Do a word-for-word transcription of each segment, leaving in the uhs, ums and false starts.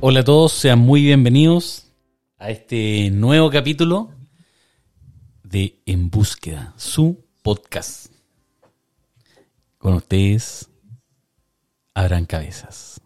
Hola a todos, sean muy bienvenidos a este nuevo capítulo de En Búsqueda, su podcast. Con ustedes, Abraham Cabezas.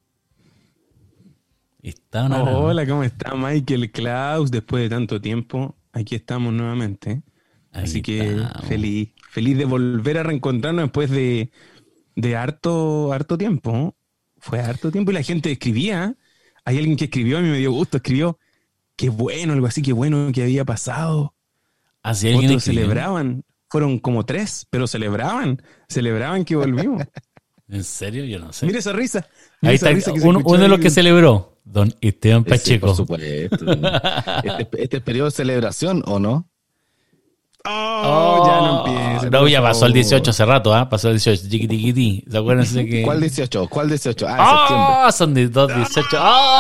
¿Está una oh, hola, ¿cómo está Michael Klaus? Después de tanto tiempo, aquí estamos nuevamente. Ahí Así que estamos. feliz, feliz de volver a reencontrarnos después de, de harto, harto tiempo. ¿No? Fue harto tiempo y la gente escribía. Hay alguien que escribió, a mí me dio gusto, escribió, qué bueno, algo así, qué bueno que había pasado. ¿Así alguien Otros escribió? celebraban, fueron como tres, pero celebraban, celebraban que volvimos. ¿En serio? Yo no sé. Mira esa risa. Mira Ahí esa está risa que se uno, escuchó uno de los ahí. que celebró, don Esteban Sí, Pacheco. por supuesto. Este, este es periodo de celebración, ¿o no? Oh, ya no empieces. No, por ya pasó el favor. dieciocho hace rato, ¿ah? ¿eh? Pasó el dieciocho, chiquitiquití. ¿Se acuerdan de que...? ¿Cuál dieciocho? ¿Cuál dieciocho? Ah, en septiembre. ¡Ah! Son de dos dieciocho.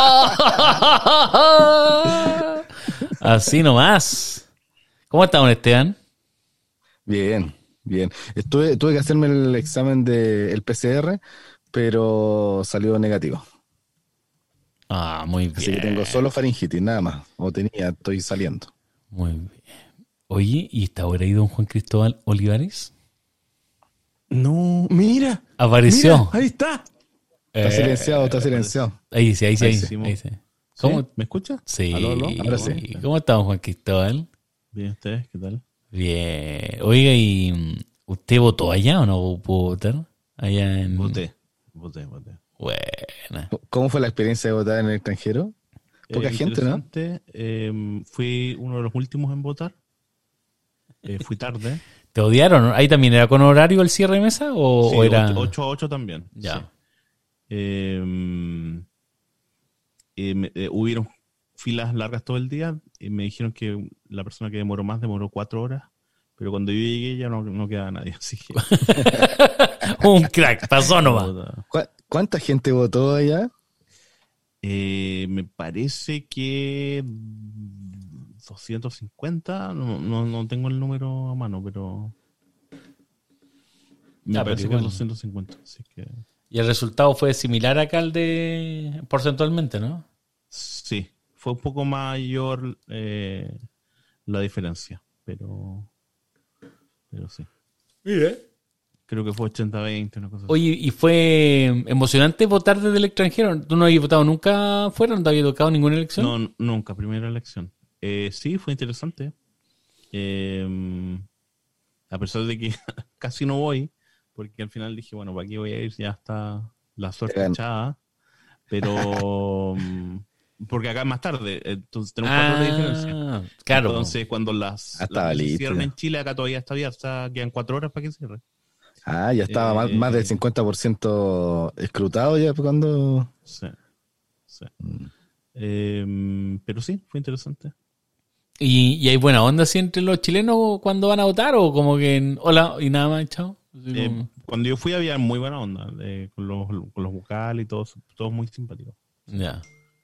¡Ah! Así nomás. ¿Cómo está, don Esteban? Bien, bien. Estuve, tuve que hacerme el examen del P C R, pero salió negativo. Ah, muy bien. Así que tengo solo faringitis, nada más. O tenía, estoy saliendo. Muy bien. Oye, ¿y está ahora ahí don Juan Cristóbal Olivares? No, mira. Apareció. Mira, ahí está. Está Eh, silenciado, está silenciado. Ahí sí, ahí sí, ahí Ahí sí. sí. Ahí sí. ¿Sí? ¿Cómo? ¿Me escucha? Sí. ¿Aló, aló? Ahora sí. ¿Cómo está don Juan Cristóbal? Bien, ¿ustedes qué tal? Bien. Oiga, ¿y mm, usted votó allá o no pudo votar? Allá en... Voté, voté, voté. Buena. ¿Cómo fue la experiencia de votar en el extranjero? Poca Eh, gente, ¿no? interesante. Eh, fui uno de los últimos en votar. Eh, fui tarde. ¿Te odiaron? ¿Ahí también era con horario el cierre de mesa? ¿O, Sí, o era...? ocho a ocho también. Ya. Sí. Eh, eh, me- eh, hubieron filas largas todo el día y me dijeron que la persona que demoró más demoró cuatro horas, pero cuando yo llegué ya no, no quedaba nadie, así que... Un crack, pasó nomás. ¿Cu- ¿Cuánta gente votó allá? Eh, me parece que doscientos cincuenta, no, no, no tengo el número a mano, pero me Ya, pero parece que igual. es doscientos cincuenta. Así que Y el resultado fue similar acá al de... porcentualmente, ¿no? sí, fue un poco mayor eh, la diferencia, pero pero sí. Mire. Creo que fue ochenta a veinte, una cosa así. Oye, ¿y fue emocionante votar desde el extranjero? ¿Tú no habías votado nunca afuera? ¿No te habías tocado ninguna elección? No, n- nunca, primera elección. Eh, sí, fue interesante. Eh, a pesar de que casi no voy, porque al final dije, bueno, ¿para qué voy a ir? Ya está la suerte Gan- echada. Pero, mm, porque acá es más tarde, entonces tenemos cuatro horas de diferencia. Ah, claro. Entonces, cuando las, Ah, estaba las listo cierran ya. en Chile, acá todavía está abierta, quedan cuatro horas para que cierre. Ah, ya estaba más, Eh, más del cincuenta por ciento escrutado ya cuando... Sí, sí. Eh, pero sí, fue interesante. ¿Y, y hay buena onda así entre los chilenos cuando van a votar? ¿O como que en- hola y nada más, chao? Así Eh, como- cuando yo fui había muy buena onda, eh, con, los, con los vocales y todos, todos muy simpáticos. Ya.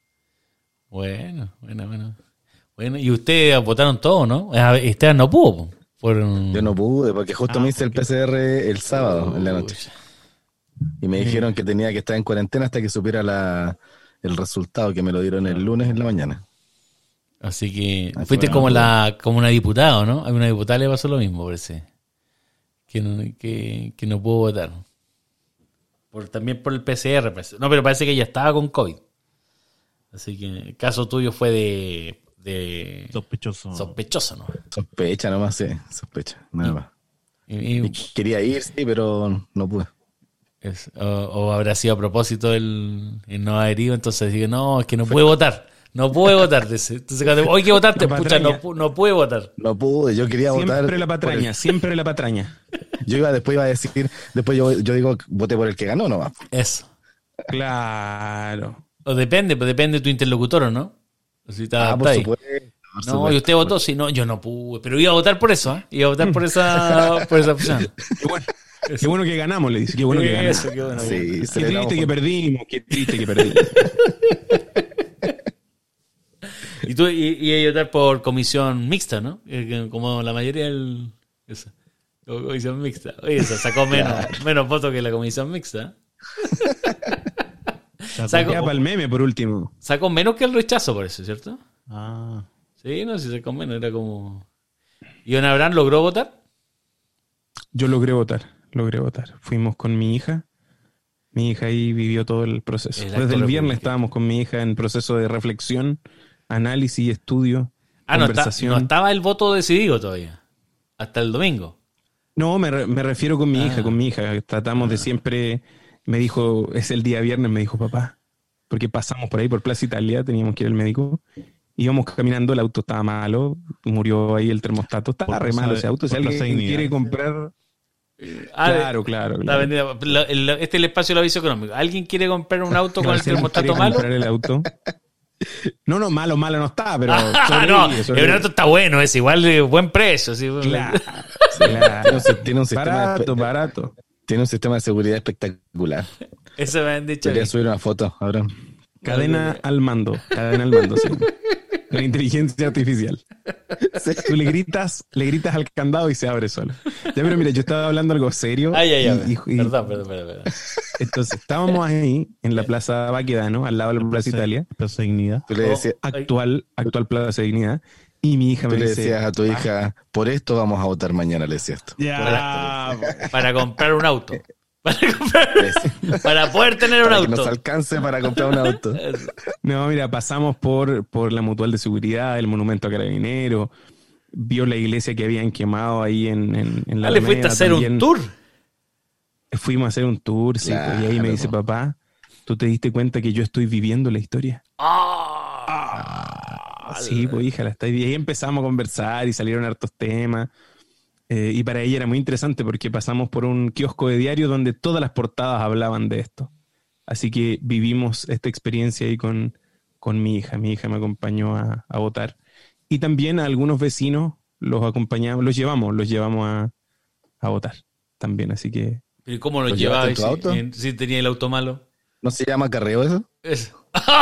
Bueno, bueno, bueno. Bueno, y ustedes votaron todos, ¿no? Ah, Esteban no pudo. po, Por... Yo no pude porque justo Ah, me hice el ¿por qué? P C R el sábado en la noche. Y me dijeron que tenía que estar en cuarentena hasta que supiera la, el resultado, que me lo dieron el lunes en la mañana. Así que Así fuiste que como no, la como una diputada, ¿no? A una diputada le pasó lo mismo, parece. Que no, que, que no pudo votar. Por, también por el P C R. parece. No, pero parece que ella estaba con COVID. Así que el caso tuyo fue de, de Sospechoso. sospechoso, ¿no? Sospecha nomás, sí, sospecha, nada más. Y- y- Y quería ir, sí, pero no pude. es- o, o habrá sido a propósito el, el no haber ido, entonces dije, no, es que no pude votar. No pude votar. Dice. Entonces, cuando hoy que votaste, La pucha, no, patraña. pu- no pude votar. No pude, yo quería votar. Siempre la por patraña, siempre la patraña. el- yo iba, después iba a decir, después yo, yo digo, voté por el que ganó nomás. Eso. Claro. O depende, pues depende de tu interlocutor, ¿o no? Si está, Ah, por está ahí. supuesto. por No, supuesto. y usted votó, sí, no, yo no pude, pero iba a votar por eso, ¿eh? Iba a votar por esa, por esa opción. Qué bueno, qué bueno que ganamos, le dice. Qué bueno que ganamos. Eso, qué bueno. Sí, Qué celebramos triste que con- perdimos, qué triste que perdimos. Y tú y, y iba a votar por comisión mixta, ¿no? Eh, que Como la mayoría del... Esa. Como comisión mixta. Oye, eso sacó menos, menos votos que la comisión mixta. Sacó, Ya para el meme, por último. sacó menos que el rechazo por eso, ¿cierto? Ah, Sí, no, si sacó menos, era como... ¿Y don Abraham logró votar? Yo logré votar, logré votar. Fuimos con mi hija. Mi hija ahí vivió todo el proceso. El acto Desde el viernes republicano. estábamos con mi hija en proceso de reflexión, análisis, estudio, Ah, no, está- conversación. no estaba el voto decidido todavía. Hasta el domingo. No, me, re- me refiero con mi Ah. hija, con mi hija. Tratamos de siempre, me dijo, es el día viernes, me dijo papá, porque pasamos por ahí por Plaza Italia, teníamos que ir al médico, íbamos caminando, el auto estaba malo, murió ahí el termostato, estaba Por re Plaza malo de- ese auto, si por Plaza alguien Dignidad. quiere comprar... Ah, claro, claro, la claro. avenida- la- el- este es el espacio del aviso económico. ¿Alguien quiere comprar un auto con el Si alguien termostato quiere malo? comprar el auto. No, no, malo, malo no está, pero... Ah, sobrevive, no, el sobrevive. auto está bueno, es igual de buen precio. Sí, Claro, Tiene claro. un, si- tiene un sistema Barato, de, barato. tiene un sistema de seguridad espectacular. Eso me han dicho. a Debería mí. subir una foto, Abraham. Cadena al mando, cadena al mando, sí. La inteligencia artificial. Tú le gritas, le gritas al candado y se abre solo. Ya, pero mira, yo estaba hablando algo serio. Ay, ay, ay. y- y- y- Perdón, perdón, perdón, perdón. entonces, estábamos ahí en la Plaza Baquedano, al lado de la Plaza Italia, Plaza Dignidad. Tú le, decías, actual, actual Plaza Dignidad, y mi hija tú me le dice... decías a tu hija, por esto vamos a votar mañana, le decías esto. Ya, Para comprar un auto. Para, comprar- Para para poder tener un que nos auto. alcance para comprar un auto. no, mira, pasamos por, por la Mutual de Seguridad, el Monumento a Carabineros, vio la iglesia que habían quemado ahí en, en, en la Ah, le fuiste a Alameda hacer un también. tour. Fuimos a hacer un tour, sí, pues, y ahí me Claro. dice, papá, ¿tú te diste cuenta que yo estoy viviendo la historia? Ah, Sí, pues hija, la estoy vi-". Y ahí empezamos a conversar y salieron hartos temas. Eh, y para ella era muy interesante porque pasamos por un kiosco de diario donde todas las portadas hablaban de esto. Así que vivimos esta experiencia ahí con, con mi hija. Mi hija me acompañó a, a votar. Y también a algunos vecinos los acompañamos, los llevamos, los llevamos a, a votar también. Así que ¿Y cómo lo ¿Lo llevaba? llevaste en tu Si, auto? en- si tenía el auto malo. ¿No se llama carreo eso? Eso.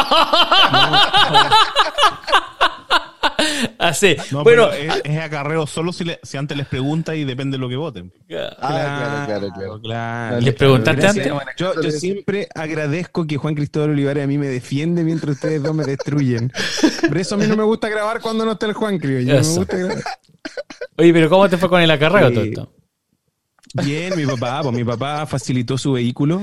Así. No, bueno, pero es, es acarreo solo si, le- si antes les pregunta y depende de lo que voten. Ah, claro, claro, claro. claro. ¿Les preguntaste Gracias. antes? Yo, yo siempre agradezco que Juan Cristóbal Olivares a mí me defiende mientras ustedes dos me destruyen. Por eso a mí no me gusta grabar cuando no está el Juan Criollo. No me Eso. gusta grabar. Oye, pero ¿cómo te fue con el acarreo Sí. todo esto? Bien, mi papá, pues mi papá facilitó su vehículo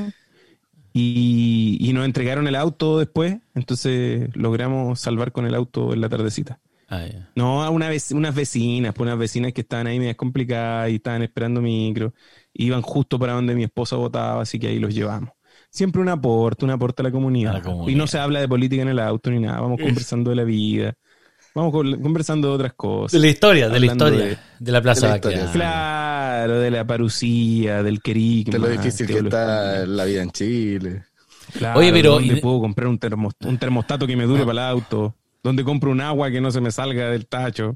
y, y nos entregaron el auto después, entonces logramos salvar con el auto en la tardecita. Ah, ya. No, a una vec- unas vecinas, pues unas vecinas que estaban ahí medias complicadas y estaban esperando micro, iban justo para donde mi esposa votaba, así que ahí los llevamos. Siempre un aporte, un aporte a la comunidad. A la comunidad. Y no se habla de política en el auto ni nada, vamos conversando de la vida, vamos con- conversando de otras cosas. De la historia, de la Hablando historia. de- De, la Plaza de la historia, Baquedano. Claro, de la parucía, del querigma. De lo difícil que de lo- está la vida en Chile. Claro, Oye, pero- ¿dónde y- puedo comprar un, termos- un termostato que me dure para el auto? ¿Dónde compro un agua que no se me salga del tacho?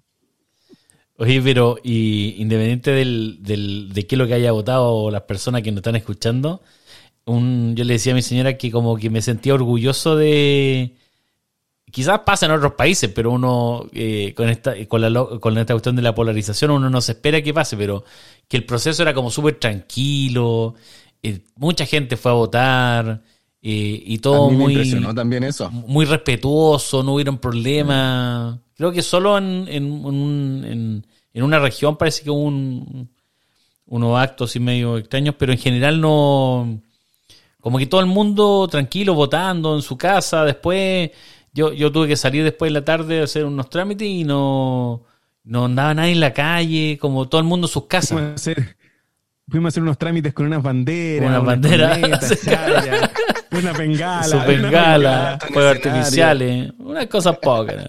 Oye, pero y independiente del, del, de qué es lo que haya votado las personas que nos están escuchando, un, yo le decía a mi señora que como que me sentía orgulloso de... Quizás pasa en otros países, pero uno eh, con esta con, la, lo- con esta cuestión de la polarización uno no se espera que pase, pero que el proceso era como súper tranquilo, eh, mucha gente fue a votar eh, y todo a mí me muy... impresionó también eso. muy respetuoso, no hubieron problemas. Creo que solo en, en, un- en, en una región parece que hubo un, unos actos así medio extraños, pero en general no... Como que todo el mundo tranquilo, votando en su casa. Después yo, yo tuve que salir después de la tarde a hacer unos trámites y no, no andaba nadie en la calle, como todo el mundo en sus casas. Fuimos a hacer, fuimos a hacer unos trámites con unas banderas, Con unas unas banderas, cornetas, sí. chayas, una bengala. Su una bengala, en fuegos escenario. artificiales, unas cosas pocas.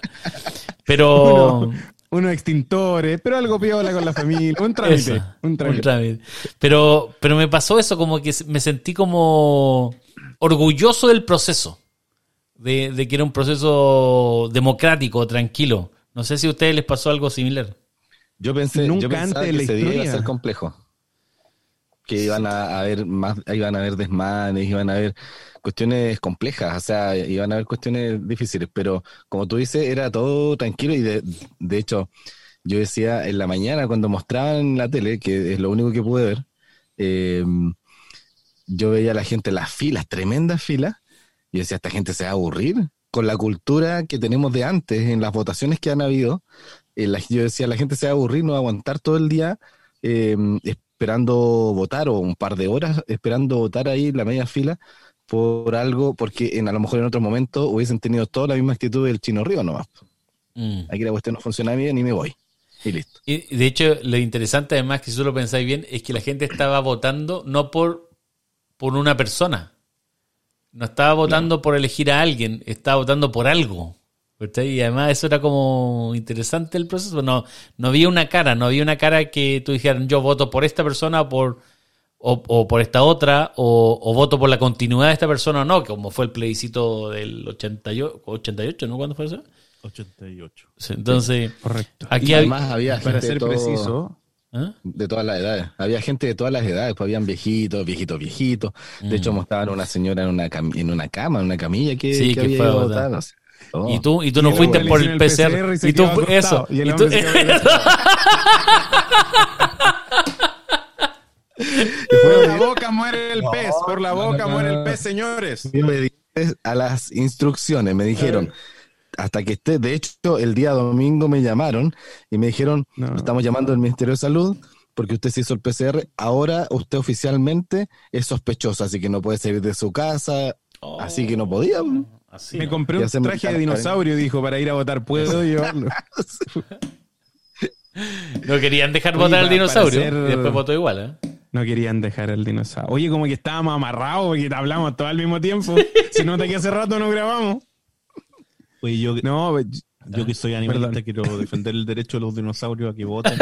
Pero... Uno- unos extintores, pero algo piola con la familia. Un trámite. Eso, un trámite. un trámite. Pero, pero me pasó eso, como que me sentí como orgulloso del proceso. De, de que era un proceso democrático, tranquilo. No sé si a ustedes les pasó algo similar. Yo pensé, Nunca yo pensaba antes que en la ese día iba a historia. ser complejo. Que iban a haber más, iban a haber desmanes, iban a haber cuestiones complejas, o sea, iban a haber cuestiones difíciles, pero como tú dices, era todo tranquilo y de, de hecho, yo decía en la mañana cuando mostraban en la tele, que es lo único que pude ver, eh, yo veía a la gente, las filas, tremendas filas, Y yo decía, esta gente se va a aburrir con la cultura que tenemos de antes, en las votaciones que han habido. Eh, la, yo decía, la gente se va a aburrir, no va a aguantar todo el día eh, esperando votar, o un par de horas esperando votar ahí en la media fila por algo, porque en, a lo mejor en otro momento hubiesen tenido toda la misma actitud del Chino Río nomás. Mm. Aquí la cuestión no funciona bien y me voy. Y listo. Y de hecho, lo interesante además, que si tú lo pensáis bien, es que la gente estaba votando no por, por una persona. No estaba votando no. por elegir a alguien, estaba votando por algo. ¿Verdad? Y además eso era como interesante el proceso. No, no había una cara, no había una cara que tú dijeras, yo voto por esta persona o por, o, o por esta otra, o, o voto por la continuidad de esta persona o no, como fue el plebiscito del ochenta y ocho, ochenta y ocho, ¿no? ¿Cuándo fue eso? ochenta y ocho. Entonces, sí, correcto. Aquí y además había gente para ser de todo, preciso, ¿eh? de todas las edades. Había gente de todas las edades, pues habían viejitos, viejitos, viejitos. De mm. hecho, mostraban una señora en una cam- en una cama, en una camilla que, sí, que, que había fue ido a votar. No sé. Oh. Y tú, y tú no y fuiste por el P C R, y, y tú eso. Y el y tú, por la boca muere el pez, no, por la boca no, no, muere el pez, señores. Yo me dije a las instrucciones, me dijeron, hasta que esté, de hecho, el día domingo me llamaron y me dijeron, no. estamos llamando al Ministerio de Salud porque usted se hizo el P C R, ahora usted oficialmente es sospechoso, así que no puede salir de su casa, oh. así que no podía. Así, me compré un traje de dinosaurio, dijo, para ir a votar, ¿puedo llevarlo? No querían dejar Oye, votar al dinosaurio, ser... y después votó igual, ¿eh? No querían dejar al dinosaurio. Oye, como que estábamos amarrados porque hablamos todo al mismo tiempo. Se nota que hace rato no grabamos. Oye, yo, no, yo que soy animalista, perdón. Quiero defender el derecho de los dinosaurios a que voten.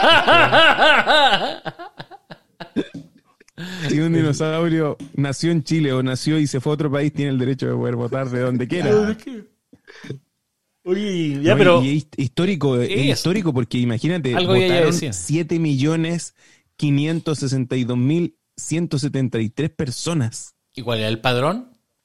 Si un dinosaurio nació en Chile o nació y se fue a otro país, tiene el derecho de poder votar de donde quiera. Oye, ya, no, pero... Y es histórico, es histórico porque imagínate, votaron siete millones quinientos sesenta y dos mil ciento setenta y tres personas. ¿Y cuál era el padrón?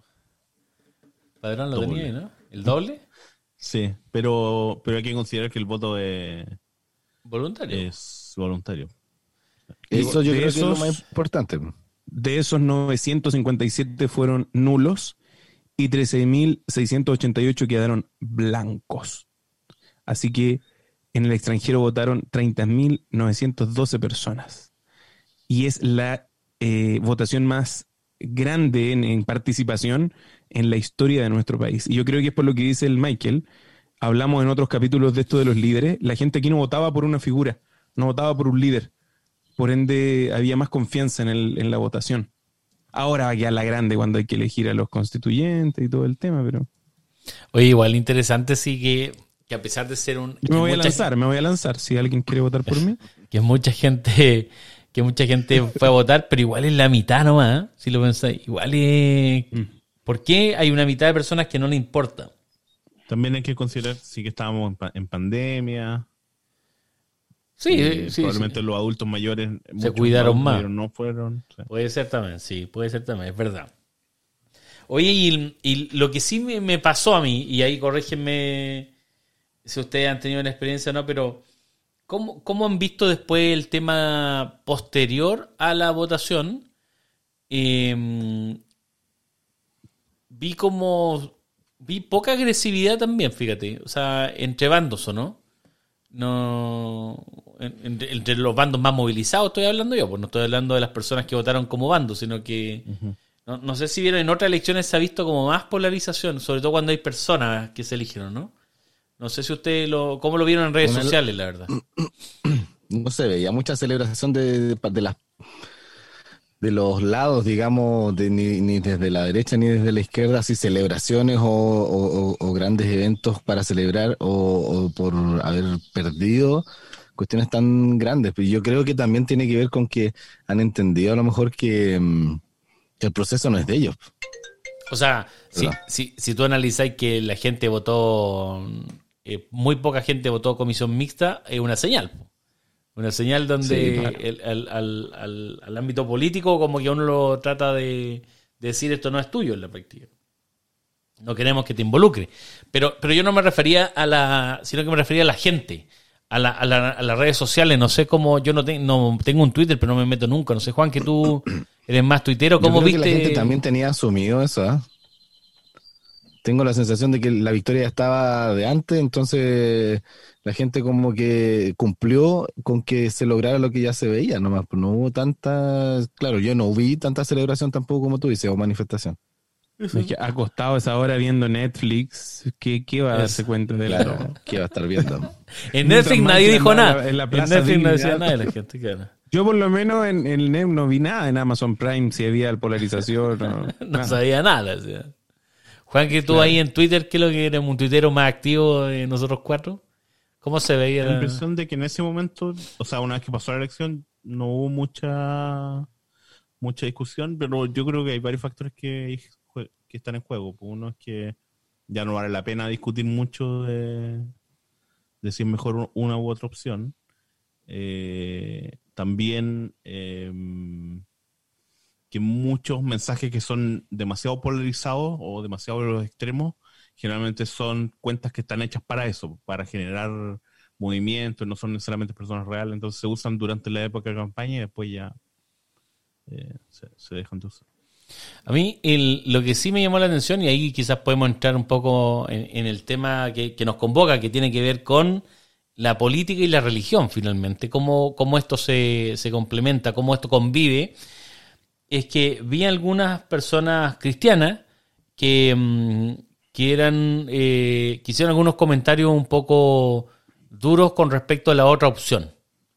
¿El padrón lo doble. tenía ahí, no? ¿El doble? Sí, pero, pero hay que considerar que el voto es... ¿Voluntario? Es voluntario. Eso yo de creo esos, que es lo más importante. De esos novecientos cincuenta y siete fueron nulos y trece mil seiscientos ochenta y ocho quedaron blancos. Así que en el extranjero votaron treinta mil novecientos doce personas. Y es la eh, votación más grande en, en participación en la historia de nuestro país. Y yo creo que es por lo que dice el Michael. Hablamos en otros capítulos de esto de los líderes. La gente aquí no votaba por una figura, no votaba por un líder. Por ende, había más confianza en, el, en la votación. Ahora va a quedar la grande cuando hay que elegir a los constituyentes y todo el tema, pero... Oye, igual interesante sí que, que a pesar de ser un... Me voy a lanzar, gente, me voy a lanzar, si alguien quiere votar por mí. Que mucha gente que mucha gente fue a votar, pero igual es la mitad nomás, ¿eh? Si lo pensáis. Igual es... Mm. ¿Por qué hay una mitad de personas que no le importa? También hay que considerar sí que estábamos en, pa- en pandemia... Sí, eh, sí, probablemente sí. los adultos mayores se cuidaron más. Pero no fueron. Sí. Puede ser también, sí, puede ser también, es verdad. Oye, y, y lo que sí me, me pasó a mí, y ahí corrígenme si ustedes han tenido una experiencia o no, pero ¿cómo, cómo han visto después el tema posterior a la votación? Eh, vi como vi poca agresividad también, fíjate, o sea, entre bandos, ¿o no? No, entre, entre los bandos más movilizados estoy hablando yo, pues no estoy hablando de las personas que votaron como bando, sino que uh-huh. no, no sé si vieron en otras elecciones se ha visto como más polarización, sobre todo cuando hay personas que se eligieron, ¿no? No sé si ustedes lo, cómo lo vieron en redes bueno, sociales, la verdad. No se veía mucha celebración de, de, de las de los lados, digamos, de, ni, ni desde la derecha ni desde la izquierda, así celebraciones o, o, o grandes eventos para celebrar o, o por haber perdido, cuestiones tan grandes. Pero yo creo que también tiene que ver con que han entendido a lo mejor que, que el proceso no es de ellos. O sea, si, si, si tú analizáis que la gente votó, eh, muy poca gente votó comisión mixta, es una señal. Una señal donde sí, claro. el, el, al, al, al ámbito político como que uno lo trata de, de decir esto no es tuyo en la práctica. No queremos que te involucre. Pero, pero yo no me refería a la, sino que me refería a la gente, a, la, a, la, a las redes sociales. No sé cómo, yo no, te, no tengo un Twitter, pero no me meto nunca. No sé, Juan, que tú eres más tuitero. ¿Cómo yo creo viste? Que la gente también tenía asumido eso, ¿eh? tengo la sensación de que la victoria ya estaba de antes, entonces la gente como que cumplió con que se lograra lo que ya se veía, nomás, pues no hubo tanta, claro, yo no vi tanta celebración tampoco como tú dices, o manifestación. Es que acostado a esa hora viendo Netflix, ¿qué, qué va a darse cuenta de la... Claro, ¿qué va a estar viendo? En Netflix nadie dijo nada. En, la En Plaza Netflix no decía Dignidad. nada de la gente, claro. Yo por lo menos en el Net no vi nada en Amazon Prime, si había polarización o No nada. sabía nada. O sea. Juan, que tú Claro. ahí en Twitter, ¿qué es lo que eres? ¿Un tuitero más activo de nosotros cuatro? ¿Cómo se veía? La La... impresión de que en ese momento, o sea, una vez que pasó la elección, no hubo mucha mucha discusión, pero yo creo que hay varios factores que, que están en juego. Uno es que ya no vale la pena discutir mucho de, de si es mejor una u otra opción. Eh, también eh, que muchos mensajes que son demasiado polarizados o demasiado a los extremos, generalmente son cuentas que están hechas para eso, para generar movimientos, no son necesariamente personas reales, entonces se usan durante la época de campaña y después ya eh, se, se dejan de usar. A mí el, lo que sí me llamó la atención, y ahí quizás podemos entrar un poco en, en el tema que, que nos convoca, que tiene que ver con la política y la religión finalmente, cómo, cómo esto se, se complementa, cómo esto convive, es que vi algunas personas cristianas que, mm, que eran eh, que hicieron algunos comentarios un poco duros con respecto a la otra opción.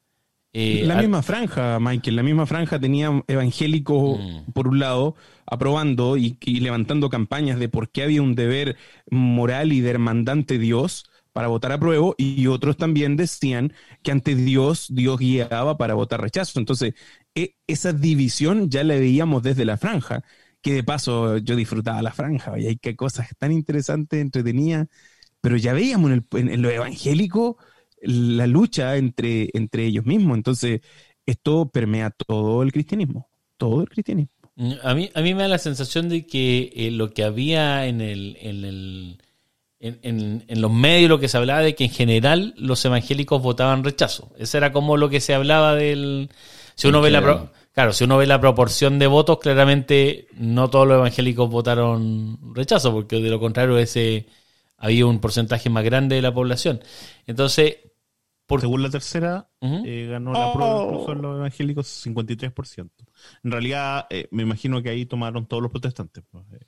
Eh, La a- misma franja, Michael, la misma franja tenía evangélicos, Mm. por un lado, aprobando y, y levantando campañas de por qué había un deber moral y de hermandad ante Dios para votar apruebo, y otros también decían que ante Dios, Dios guiaba para votar rechazo. Entonces, e- esa división ya la veíamos desde la franja, que de paso yo disfrutaba la franja, y hay que cosas tan interesantes, entretenidas, pero ya veíamos en, el, en, en lo evangélico la lucha entre, entre ellos mismos. Entonces, esto permea todo el cristianismo, todo el cristianismo. A mí, a mí me da la sensación de que eh, lo que había en el, en el en, en, en los medios, lo que se hablaba de que en general los evangélicos votaban rechazo. Eso era como lo que se hablaba del... Si uno En ve la general. pro- claro, si uno ve la proporción de votos, claramente no todos los evangélicos votaron rechazo, porque de lo contrario ese había un porcentaje más grande de la población. Entonces, por... Según la tercera, Ujú. eh, ganó la prueba incluso en los evangélicos cincuenta y tres por ciento. En realidad, eh, me imagino que ahí tomaron todos los protestantes. Pues, eh,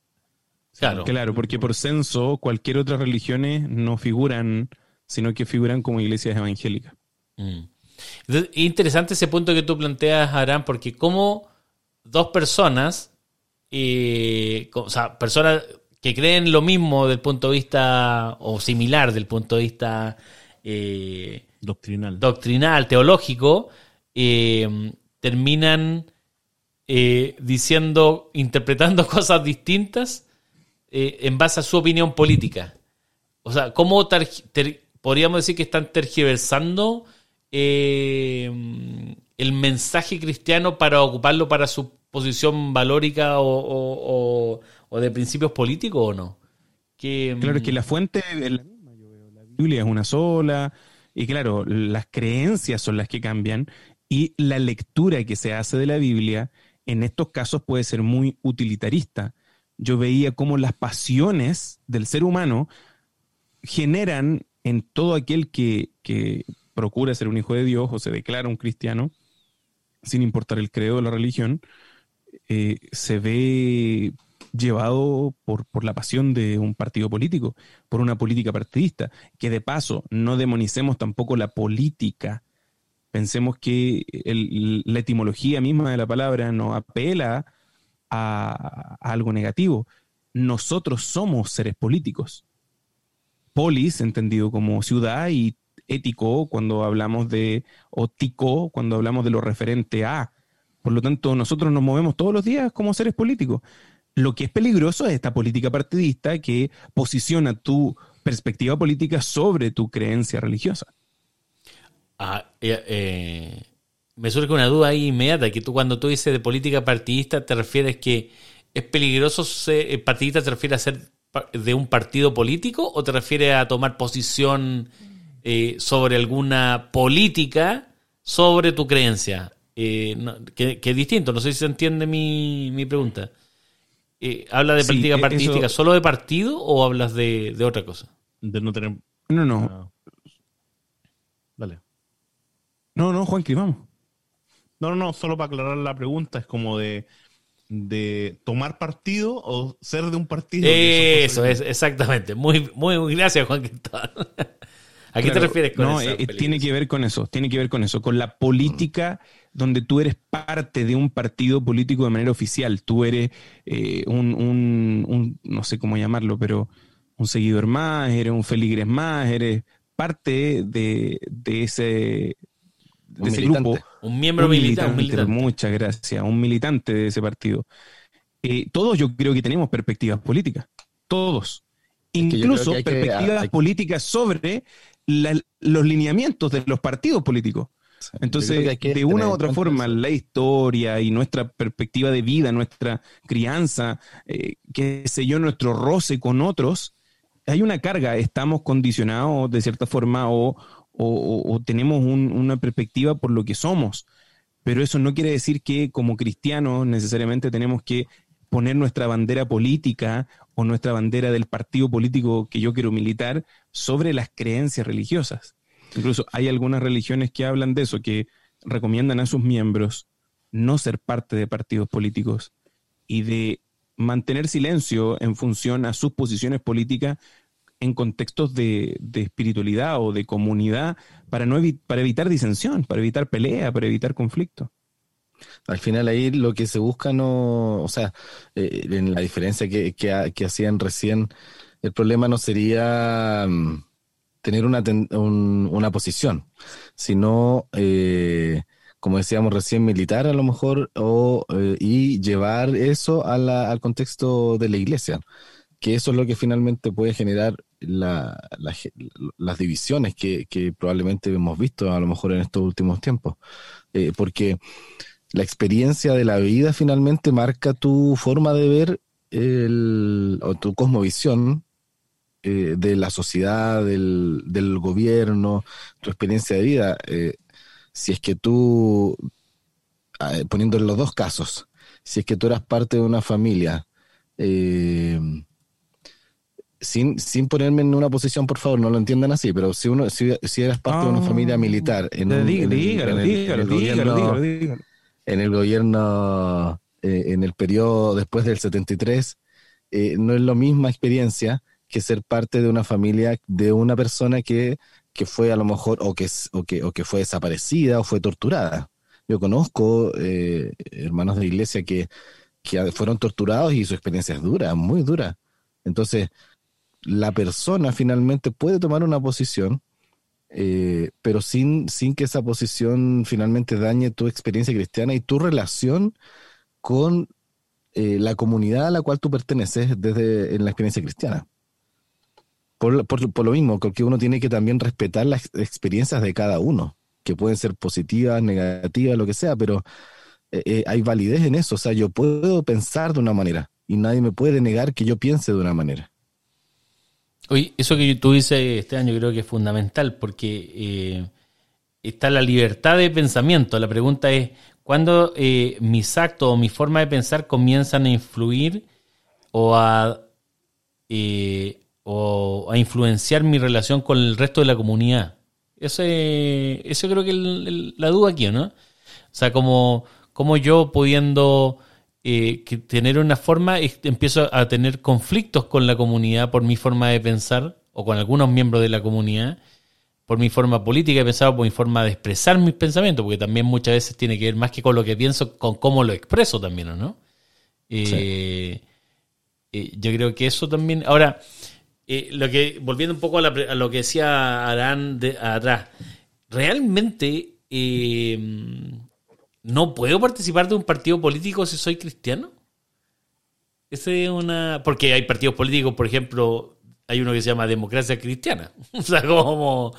Claro. Claro, porque por censo cualquier otras religiones no figuran, sino que figuran como iglesias evangélicas. Mm. Entonces, es interesante ese punto que tú planteas, Abraham, porque como dos personas, eh, co- o sea, personas que creen lo mismo del punto de vista, o similar del punto de vista eh, doctrinal. doctrinal, teológico, eh, terminan eh, diciendo, interpretando cosas distintas eh, en base a su opinión política. O sea, ¿cómo ter- ter- podríamos decir que están tergiversando eh, el mensaje cristiano para ocuparlo para su posición valórica o, o- o- o de principios políticos o no? Que, Claro, es que la fuente es la misma, yo veo. La Biblia es una sola, y claro, las creencias son las que cambian, y la lectura que se hace de la Biblia en estos casos puede ser muy utilitarista. Yo veía cómo las pasiones del ser humano generan en todo aquel que, que procura ser un hijo de Dios o se declara un cristiano, sin importar el credo o la religión, eh, se ve llevado por, por la pasión de un partido político, por una política partidista, que de paso no demonicemos tampoco la política. Pensemos que el- la etimología misma de la palabra no apela a, a algo negativo. Nosotros somos seres políticos. Polis, entendido como ciudad, y ético cuando hablamos de, o tico cuando hablamos de lo referente a. Por lo tanto, nosotros nos movemos todos los días como seres políticos. Lo que es peligroso es esta política partidista que posiciona tu perspectiva política sobre tu creencia religiosa. Ah, eh, eh, me surge una duda ahí inmediata, que tú cuando tú dices de política partidista te refieres que es peligroso ser eh, partidista, ¿te refieres a ser pa- de un partido político o te refieres a tomar posición eh, sobre alguna política sobre tu creencia? Eh, no, que, que es distinto, no sé si se entiende mi, mi pregunta. eh, ¿habla de Sí, política eh, partidística eso- solo de partido o hablas de, de otra cosa? De no tener. No, no, ah, Dale. no, no, Juanqui, vamos. No, no, no, solo para aclarar la pregunta, es como de, de tomar partido o ser de un partido. que Eso son es, cosas exactamente. Muy, muy, muy gracias, Juan Cristóbal. ¿A qué te Claro, refieres con no, eso? eh, tiene que ver con eso, tiene que ver con eso, con la política donde tú eres parte de un partido político de manera oficial. Tú eres eh, un, un- un- no sé cómo llamarlo, pero un seguidor más, eres un feligres más, eres parte de, de ese, de Un ese militante. grupo. Un miembro Un milita- un militante, militante. muchas gracias, un militante de ese partido. Eh, todos yo creo que tenemos perspectivas políticas, todos. Es que yo creo Incluso que hay que- perspectivas hay- políticas sobre la- los lineamientos de los partidos políticos. Sí, yo Entonces, creo que hay que de una tener u en otra cuenta forma, eso. la historia y nuestra perspectiva de vida, nuestra crianza, eh, qué sé yo, nuestro roce con otros, hay una carga, estamos condicionados de cierta forma o, o- o- o tenemos un- una perspectiva por lo que somos. Pero eso no quiere decir que como cristianos necesariamente tenemos que poner nuestra bandera política o nuestra bandera del partido político que yo quiero militar sobre las creencias religiosas. Incluso hay algunas religiones que hablan de eso, que recomiendan a sus miembros no ser parte de partidos políticos y de mantener silencio en función a sus posiciones políticas en contextos de, de espiritualidad o de comunidad para, no evi- para evitar disensión, para evitar pelea, para evitar conflicto. Al final ahí lo que se busca no, o sea, eh, en la diferencia que, que, ha- que hacían recién, el problema no sería mm, tener una, ten- un- una posición, sino, eh, como decíamos recién, militar a lo mejor o, eh, y llevar eso a la- al contexto de la iglesia, que eso es lo que finalmente puede generar la- la ge- las divisiones que, que probablemente hemos visto a lo mejor en estos últimos tiempos. Eh, porque la experiencia de la vida finalmente marca tu forma de ver el, o tu cosmovisión eh, de la sociedad, del, del gobierno, tu experiencia de vida. Eh, si es que tú, eh, poniendo en los dos casos, si es que tú eras parte de una familia, eh, sin, sin ponerme en una posición, por favor, no lo entiendan así, pero si uno si, si eras parte de una familia militar en, un, Dí- en el, dígalo, en el- en dígalo, el dígalo, gobierno dígalo, dígalo. en el gobierno, eh, en el periodo después del setenta y tres, eh, no es la misma experiencia que ser parte de una familia de una persona que, que fue a lo mejor, o que, es- o, que, o que fue desaparecida o fue torturada. Yo conozco eh, hermanos de iglesia que, que fueron torturados y su experiencia es dura, muy dura. Entonces, la persona finalmente puede tomar una posición, eh, pero sin, sin que esa posición finalmente dañe tu experiencia cristiana y tu relación con eh, la comunidad a la cual tú perteneces desde en la experiencia cristiana. Por, por, por lo mismo, porque uno tiene que también respetar las experiencias de cada uno, que pueden ser positivas, negativas, lo que sea, pero eh, eh, hay validez en eso. O sea, yo puedo pensar de una manera y nadie me puede negar que yo piense de una manera. Oye, eso que tú dices, Esteban, yo creo que es fundamental porque eh, está la libertad de pensamiento. La pregunta es, ¿cuándo eh, mis actos o mi forma de pensar comienzan a influir o a, eh, o a influenciar mi relación con el resto de la comunidad? Ese, eso creo que es el- el- la duda aquí, ¿no? O sea, como, como yo pudiendo eh, que tener una forma, es- empiezo a tener conflictos con la comunidad por mi forma de pensar, o con algunos miembros de la comunidad, por mi forma política de pensar, o por mi forma de expresar mis pensamientos, porque también muchas veces tiene que ver más que con lo que pienso, con cómo lo expreso también, ¿o no? Eh, eh, yo creo que eso también... Ahora, eh, lo que volviendo un poco a, la pre- a lo que decía Arán de, atrás, ¿realmente eh, no puedo participar de un partido político si soy cristiano? Ese es una... Porque hay partidos políticos, por ejemplo, hay uno que se llama Democracia Cristiana. O sea, como...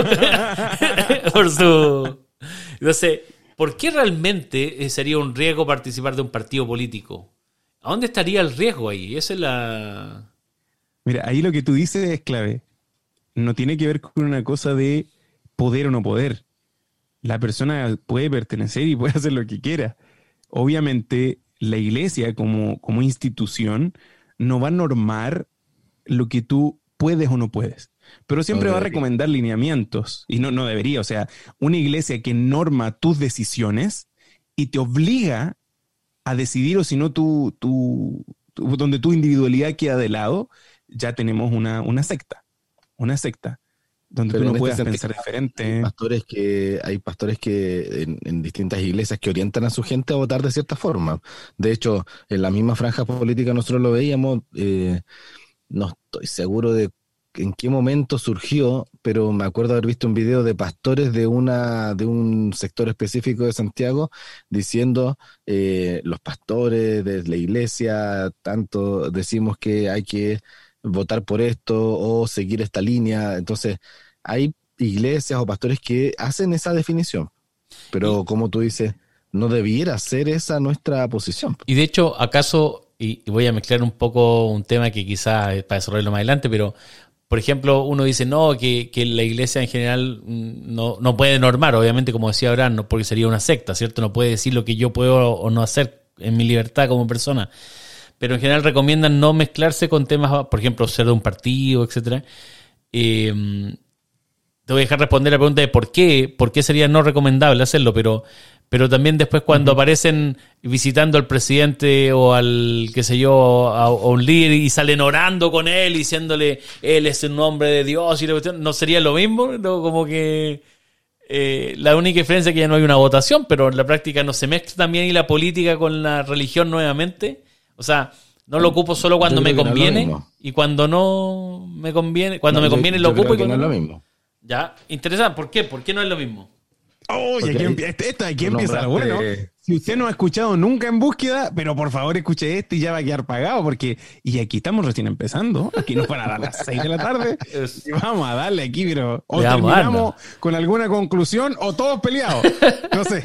por su... Entonces, ¿por qué realmente sería un riesgo participar de un partido político? ¿A dónde estaría el riesgo ahí? Esa es la... Mira, ahí lo que tú dices es clave. No tiene que ver con una cosa de poder o no poder. La persona puede pertenecer y puede hacer lo que quiera. Obviamente, la iglesia como, como institución no va a normar lo que tú puedes o no puedes, pero siempre No va a debería. recomendar lineamientos, y no, no debería. O sea, una iglesia que norma tus decisiones y te obliga a decidir, o si no, tu, tu, tu- donde tu individualidad queda de lado, ya tenemos una, una secta, una secta, donde Pero tú no en este puedas sentido, pensar hay diferente. pastores que, hay pastores que en, en distintas iglesias que orientan a su gente a votar de cierta forma. De hecho, en la misma franja política nosotros lo veíamos, eh, no estoy seguro de en qué momento surgió, pero me acuerdo haber visto un video de pastores de una de un sector específico de Santiago diciendo eh, los pastores de la iglesia, tanto decimos que hay que votar por esto o seguir esta línea. Entonces, hay iglesias o pastores que hacen esa definición, pero como tú dices, no debiera ser esa nuestra posición. Y de hecho, acaso, y y voy a mezclar un poco un tema que quizás es para desarrollarlo más adelante, pero por ejemplo, uno dice no, que, que la iglesia en general mm, no, no puede normar, obviamente, como decía Abraham, no, porque sería una secta, ¿cierto? No puede decir lo que yo puedo o no hacer en mi libertad como persona. Pero en general recomiendan no mezclarse con temas, por ejemplo, ser de un partido, etcétera. Eh, te voy a dejar responder la pregunta de por qué, por qué sería no recomendable hacerlo, pero, pero también después cuando uh-huh. aparecen visitando al presidente o al, qué sé yo, a, a un líder y salen orando con él, diciéndole, él es el nombre de Dios, y la cuestión, ¿no sería lo mismo? ¿No? Como que eh, la única diferencia es que ya no hay una votación, pero en la práctica no se mezcla también y la política con la religión nuevamente. O sea, no lo ocupo solo cuando me conviene no y cuando no me conviene, cuando no, me conviene yo, lo yo ocupo creo y cuando que no es no. lo mismo. Ya, interesante. ¿Por qué? ¿Por qué no es lo mismo? Oh, y aquí, ahí, este, esto aquí nombraste... empieza bueno. Si usted no ha escuchado nunca En Búsqueda, pero por favor escuche este y ya va a quedar pagado, porque y aquí estamos recién empezando. Aquí nos van a dar las seis de la tarde y vamos a darle aquí, pero o Le terminamos con alguna conclusión o todos peleados. No sé.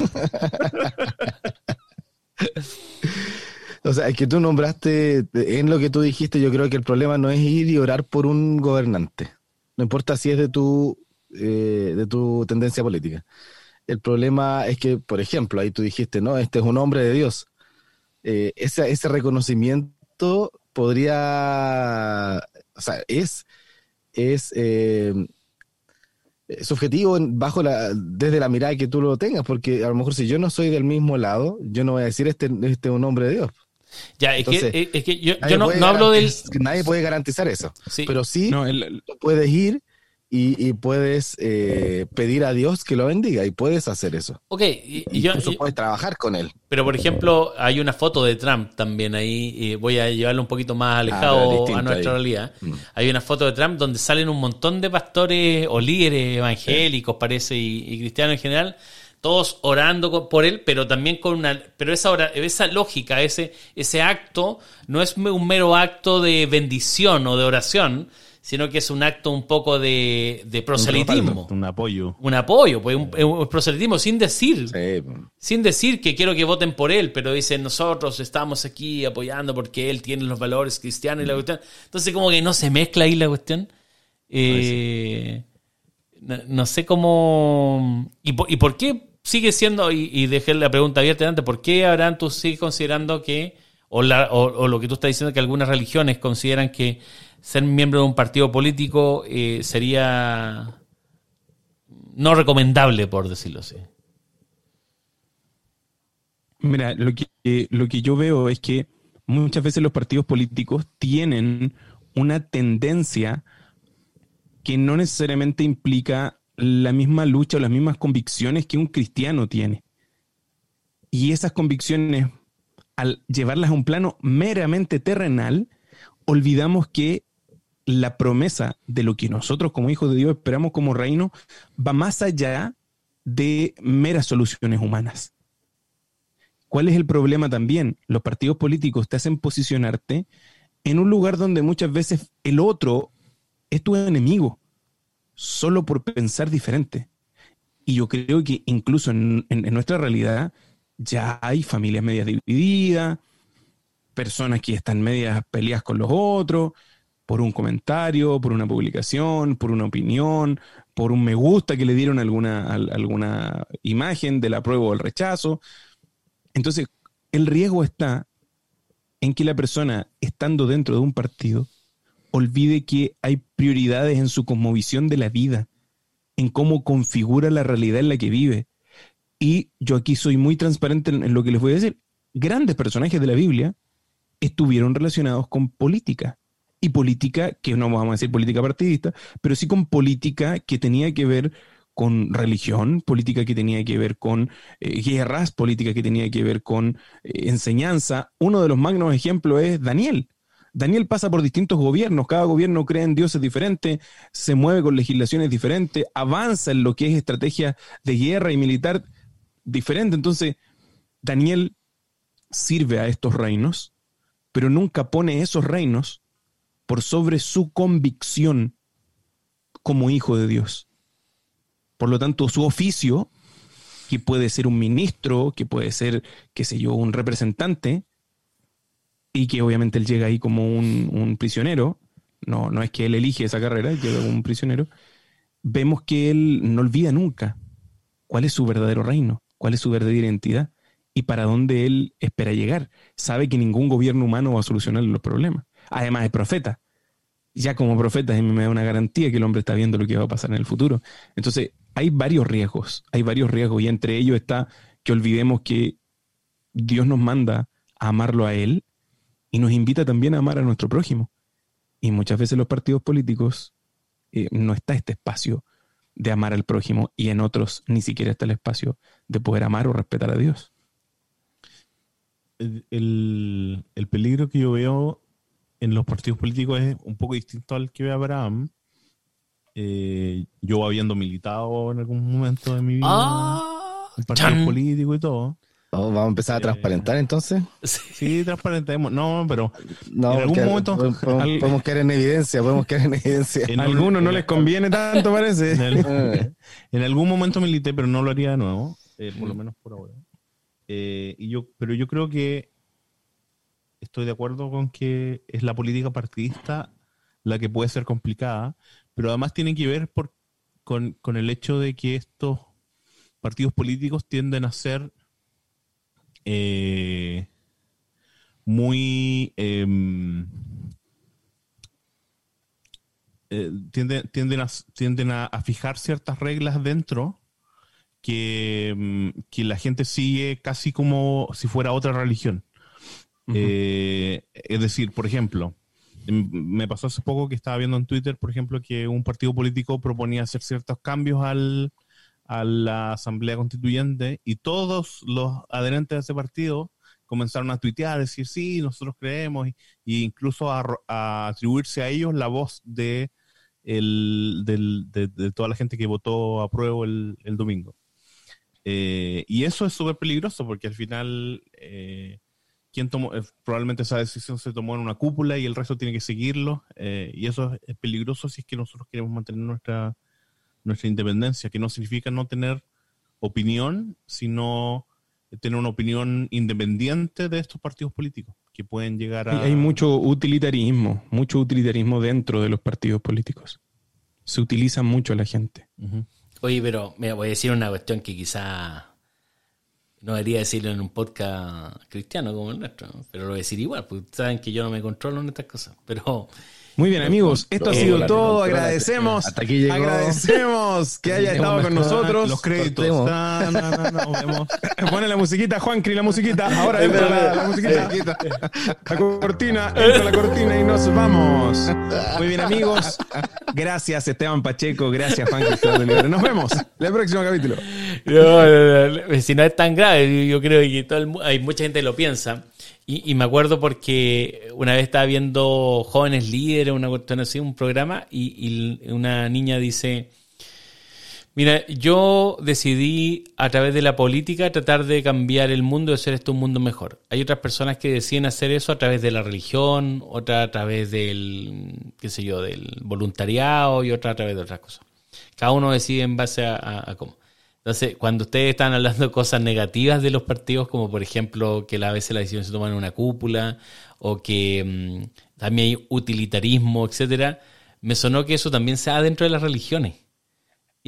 O sea, es que tú nombraste, en lo que tú dijiste, yo creo que el problema no es ir y orar por un gobernante. No importa si es de tu, eh, de tu tendencia política. El problema es que, por ejemplo, ahí tú dijiste, no, este es un hombre de Dios. Eh, ese, ese reconocimiento podría, o sea, es, es eh, subjetivo bajo la, desde la mirada que tú lo tengas, porque a lo mejor si yo no soy del mismo lado, yo no voy a decir este, este es un hombre de Dios. Ya, es, Entonces, que, es que yo, yo no, no hablo del... Nadie puede garantizar eso, sí. pero sí no, el... tú puedes ir y, y puedes eh, pedir a Dios que lo bendiga y puedes hacer eso. Ok, y, y yo... Incluso y, puedes trabajar con él. Pero, por ejemplo, hay una foto de Trump también ahí, y voy a llevarlo un poquito más alejado ah, a nuestra ahí. realidad. Mm. Hay una foto de Trump donde salen un montón de pastores o líderes evangélicos, sí. parece, y, y cristianos en general, todos orando por él, pero también con una... Pero esa, hora, esa lógica, ese, ese acto, no es un mero acto de bendición o de oración, sino que es un acto un poco de, de proselitismo. Un, un apoyo. Un apoyo, pues un, un proselitismo sin decir, sí. sin decir que quiero que voten por él, pero dicen nosotros estamos aquí apoyando porque él tiene los valores cristianos y la cuestión. Entonces como que no se mezcla ahí la cuestión. Eh, no, no sé cómo... ¿Y por, y por qué sigue siendo, y, y dejé la pregunta abierta antes, ¿por qué Abraham tú sigues considerando que, o, la, o, o lo que tú estás diciendo, que algunas religiones consideran que ser miembro de un partido político eh, sería no recomendable, por decirlo así? Mira, lo que, eh, lo que yo veo es que muchas veces los partidos políticos tienen una tendencia que no necesariamente implica la misma lucha o las mismas convicciones que un cristiano tiene. Y esas convicciones, al llevarlas a un plano meramente terrenal, olvidamos que la promesa de lo que nosotros como hijos de Dios esperamos como reino va más allá de meras soluciones humanas. ¿Cuál es el problema también? Los partidos políticos te hacen posicionarte en un lugar donde muchas veces el otro es tu enemigo, solo por pensar diferente. Y yo creo que incluso en, en, en nuestra realidad ya hay familias medias divididas, personas que están medias peleadas con los otros, por un comentario, por una publicación, por una opinión, por un me gusta que le dieron alguna, alguna imagen del apruebo o el rechazo. Entonces, el riesgo está en que la persona, estando dentro de un partido, olvide que hay prioridades en su cosmovisión de la vida, en cómo configura la realidad en la que vive. Y yo aquí soy muy transparente en lo que les voy a decir. Grandes personajes de la Biblia estuvieron relacionados con política. Y política, que no vamos a decir política partidista, pero sí con política que tenía que ver con religión, política que tenía que ver con eh, guerras, política que tenía que ver con eh, enseñanza. Uno de los magnos ejemplos es Daniel. Daniel pasa por distintos gobiernos, cada gobierno cree en dioses diferentes, se mueve con legislaciones diferentes, avanza en lo que es estrategia de guerra y militar diferente. Entonces, Daniel sirve a estos reinos, pero nunca pone esos reinos por sobre su convicción como hijo de Dios. Por lo tanto, su oficio, que puede ser un ministro, que puede ser, qué sé yo, un representante, y que obviamente él llega ahí como un, un prisionero, no, no es que él elige esa carrera, llega como un prisionero, vemos que él no olvida nunca cuál es su verdadero reino, cuál es su verdadera identidad y para dónde él espera llegar. Sabe que ningún gobierno humano va a solucionar los problemas. Además es profeta. Ya como profeta me da una garantía que el hombre está viendo lo que va a pasar en el futuro. Entonces hay varios riesgos, hay varios riesgos y entre ellos está que olvidemos que Dios nos manda a amarlo a Él y nos invita también a amar a nuestro prójimo. Y muchas veces en los partidos políticos eh, no está este espacio de amar al prójimo y en otros ni siquiera está el espacio de poder amar o respetar a Dios. El, el, el peligro que yo veo en los partidos políticos es un poco distinto al que ve Abraham. Eh, yo habiendo militado en algún momento de mi vida Ah, en partidos chan. políticos y todo. Oh, vamos a empezar a Eh, transparentar entonces. Sí. Sí, transparentemos. No, pero No, en algún porque momento podemos, podemos- al- podemos caer en evidencia, podemos caer en evidencia. en A un- algunos no en- les conviene tanto, en, parece. el- en algún momento milité, pero no lo haría de nuevo, eh, por lo menos por ahora. Eh, y yo, pero yo creo que estoy de acuerdo con que es la política partidista la que puede ser complicada, pero además tiene que ver por, con, con el hecho de que estos partidos políticos tienden a ser eh, muy em, eh, tienden, tienden, a, tienden a, a fijar ciertas reglas dentro que, mm, que la gente sigue casi como si fuera otra religión. Ujú. Eh, es decir, por ejemplo, m- me pasó hace poco que estaba viendo en Twitter, por ejemplo, que un partido político proponía hacer ciertos cambios al, a la Asamblea Constituyente y todos los adherentes de ese partido comenzaron a tuitear, decir, sí, nosotros creemos, y, y incluso a, ro- a atribuirse a ellos la voz de, el, del- de, de toda la gente que votó a prueba el, el domingo. Eh, y eso es súper peligroso porque al final... Eh, quien tomó, eh, probablemente esa decisión se tomó en una cúpula y el resto tiene que seguirlo, eh, y eso es, es peligroso si es que nosotros queremos mantener nuestra, nuestra independencia, que no significa no tener opinión, sino tener una opinión independiente de estos partidos políticos, que pueden llegar a... Hay, hay mucho utilitarismo, mucho utilitarismo dentro de los partidos políticos. Se utiliza mucho a la gente. Ujú. Oye, pero me voy a decir una cuestión que quizá no debería decirlo en un podcast cristiano como el nuestro, ¿no? Pero lo voy a decir igual, porque saben que yo no me controlo en estas cosas. Pero Muy bien, amigos, esto ha sido Contrólate, todo. contrólate. Agradecemos, Hasta aquí llegó. agradecemos que haya estado con nosotros. Los créditos. Cortemos. No, no, no, no, vemos. Pone la musiquita, Juancri, la musiquita. Ahora entra la, la musiquita. La cortina, entra la cortina y nos vamos. Muy bien, amigos. Gracias, Esteban Pacheco. Gracias, Juancri. Nos vemos en el próximo capítulo. no, no, no, si no es tan grave, yo creo que todo el mu- hay mucha gente que lo piensa. Y, y me acuerdo porque una vez estaba viendo Jóvenes Líderes, una cuestión así, un programa, y, y una niña dice, mira, yo decidí a través de la política tratar de cambiar el mundo y hacer esto un mundo mejor. Hay otras personas que deciden hacer eso a través de la religión, otra a través del, qué sé yo, del voluntariado y otra a través de otras cosas. Cada uno decide en base a, a, a cómo. Entonces, cuando ustedes están hablando de cosas negativas de los partidos, como por ejemplo que a veces las decisiones se toman en una cúpula, o que mmm, también hay utilitarismo, etcétera, me sonó que eso también se da dentro de las religiones.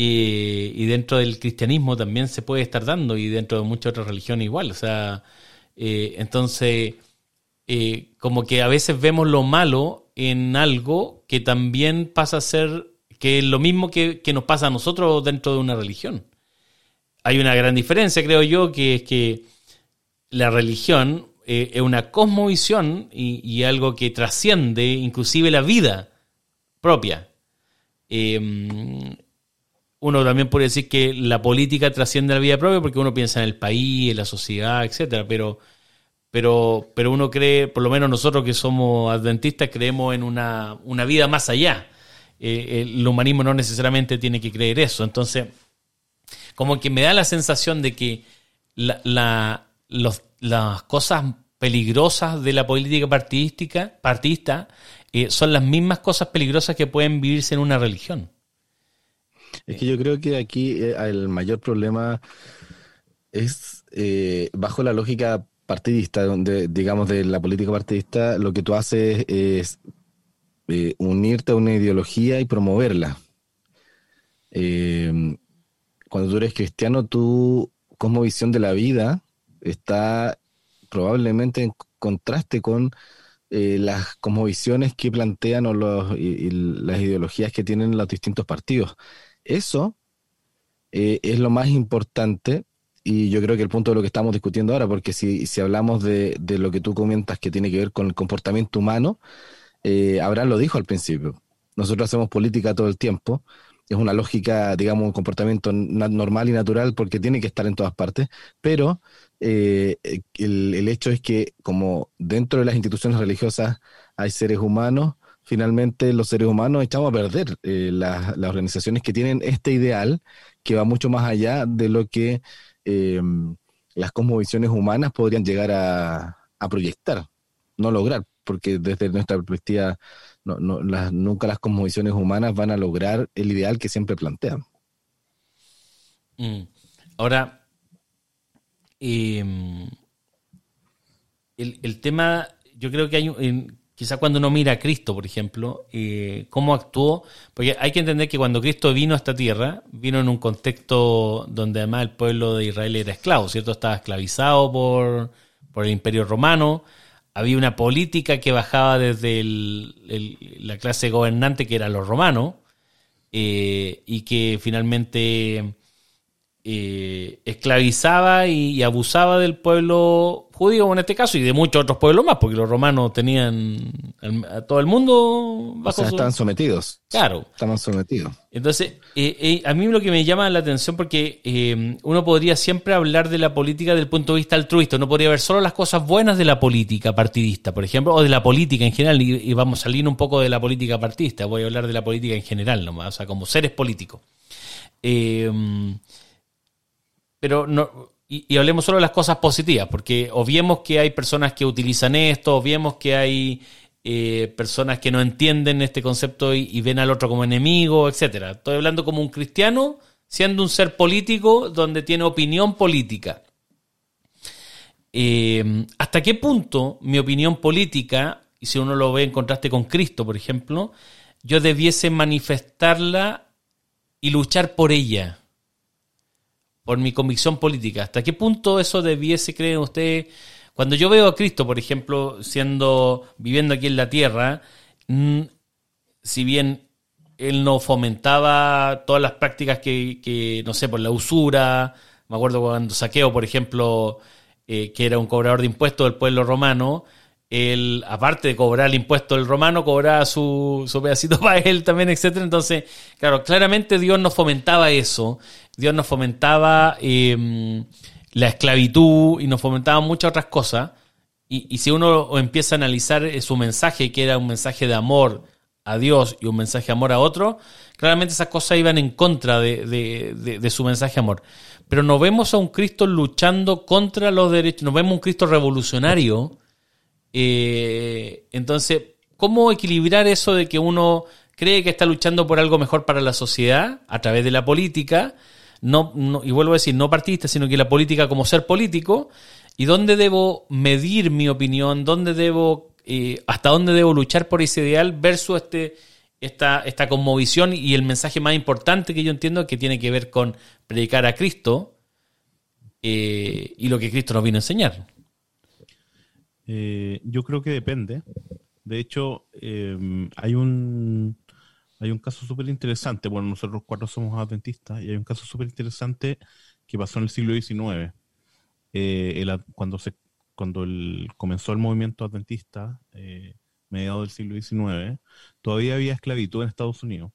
Y, y dentro del cristianismo también se puede estar dando, y dentro de muchas otras religiones igual. O sea, Eh, entonces, eh, como que a veces vemos lo malo en algo que también pasa a ser, que es lo mismo que, que nos pasa a nosotros dentro de una religión. Hay una gran diferencia, creo yo, que es que la religión eh, es una cosmovisión y, y algo que trasciende inclusive la vida propia. Eh, uno también puede decir que la política trasciende la vida propia porque uno piensa en el país, en la sociedad, etcétera, pero, pero, pero uno cree, por lo menos nosotros que somos adventistas, creemos en una, una vida más allá. Eh, el humanismo no necesariamente tiene que creer eso. Entonces, como que me da la sensación de que la, la, los, las cosas peligrosas de la política partidística, partidista eh, son las mismas cosas peligrosas que pueden vivirse en una religión. Es que yo creo que aquí eh, el mayor problema es, eh, bajo la lógica partidista, donde, digamos, de la política partidista, lo que tú haces es eh, unirte a una ideología y promoverla. Eh, cuando tú eres cristiano, tu cosmovisión de la vida está probablemente en contraste con eh, las cosmovisiones que plantean o los, y, y las ideologías que tienen los distintos partidos. Eso eh, es lo más importante y yo creo que el punto de lo que estamos discutiendo ahora, porque si, si hablamos de, de lo que tú comentas que tiene que ver con el comportamiento humano, eh, Abraham lo dijo al principio, nosotros hacemos política todo el tiempo, es una lógica, digamos, un comportamiento normal y natural porque tiene que estar en todas partes, pero eh, el, el hecho es que como dentro de las instituciones religiosas hay seres humanos, finalmente los seres humanos echamos a perder eh, las, las organizaciones que tienen este ideal que va mucho más allá de lo que eh, las cosmovisiones humanas podrían llegar a, a proyectar, no lograr, porque desde nuestra perspectiva no, no, las, nunca las cosmovisiones humanas van a lograr el ideal que siempre plantean. Mm. Ahora, eh, el, el tema, yo creo que hay un... Quizá cuando uno mira a Cristo, por ejemplo, eh, cómo actuó, porque hay que entender que cuando Cristo vino a esta tierra, vino en un contexto donde además el pueblo de Israel era esclavo, ¿cierto? Estaba esclavizado por, por el Imperio Romano, había una política que bajaba desde el, el, la clase gobernante que eran los romanos, eh, y que finalmente eh, esclavizaba y, y abusaba del pueblo judío en este caso y de muchos otros pueblos más, porque los romanos tenían a todo el mundo bajo o sea, su... estaban sometidos. Claro. Estaban sometidos. Entonces, eh, eh, a mí lo que me llama la atención, porque eh, uno podría siempre hablar de la política desde el punto de vista altruista, uno podría ver solo las cosas buenas de la política partidista, por ejemplo, o de la política en general, y, y vamos a salir un poco de la política partidista, voy a hablar de la política en general nomás, o sea, como seres políticos. Eh, pero no... Y, y hablemos solo de las cosas positivas, porque obviemos que hay personas que utilizan esto, obviemos que hay eh, personas que no entienden este concepto y, y ven al otro como enemigo, etcétera. Estoy hablando como un cristiano siendo un ser político donde tiene opinión política. Eh, ¿Hasta qué punto mi opinión política, y si uno lo ve en contraste con Cristo, por ejemplo, yo debiese manifestarla y luchar por ella? Por mi convicción política. ¿Hasta qué punto eso debiese, creen ustedes? Cuando yo veo a Cristo, por ejemplo, siendo viviendo aquí en la tierra, mmm, si bien él no fomentaba todas las prácticas que, que, no sé, por la usura, me acuerdo cuando Saqueo, por ejemplo, eh, que era un cobrador de impuestos del pueblo romano, él, aparte de cobrar el impuesto del romano, cobraba su, su pedacito para él también, etcétera. Entonces, claro, claramente Dios no fomentaba eso. Dios nos fomentaba eh, la esclavitud y nos fomentaba muchas otras cosas. Y, y si uno empieza a analizar su mensaje, que era un mensaje de amor a Dios y un mensaje de amor a otro, claramente esas cosas iban en contra de, de, de, de su mensaje de amor. Pero no vemos a un Cristo luchando contra los derechos, nos vemos a un Cristo revolucionario. Eh, entonces, ¿cómo equilibrar eso de que uno cree que está luchando por algo mejor para la sociedad a través de la política? No, no, y vuelvo a decir, no partidista, sino que la política como ser político, y dónde debo medir mi opinión, dónde debo, eh, hasta dónde debo luchar por ese ideal versus este, esta, esta cosmovisión y el mensaje más importante que yo entiendo que tiene que ver con predicar a Cristo eh, y lo que Cristo nos vino a enseñar. Eh, yo creo que depende. De hecho, eh, hay un hay un caso súper interesante. Bueno, nosotros cuatro somos adventistas y hay un caso súper interesante que pasó en el siglo diecinueve. Eh, el, cuando se cuando el, comenzó el movimiento adventista, eh, mediados del siglo diecinueve, todavía había esclavitud en Estados Unidos.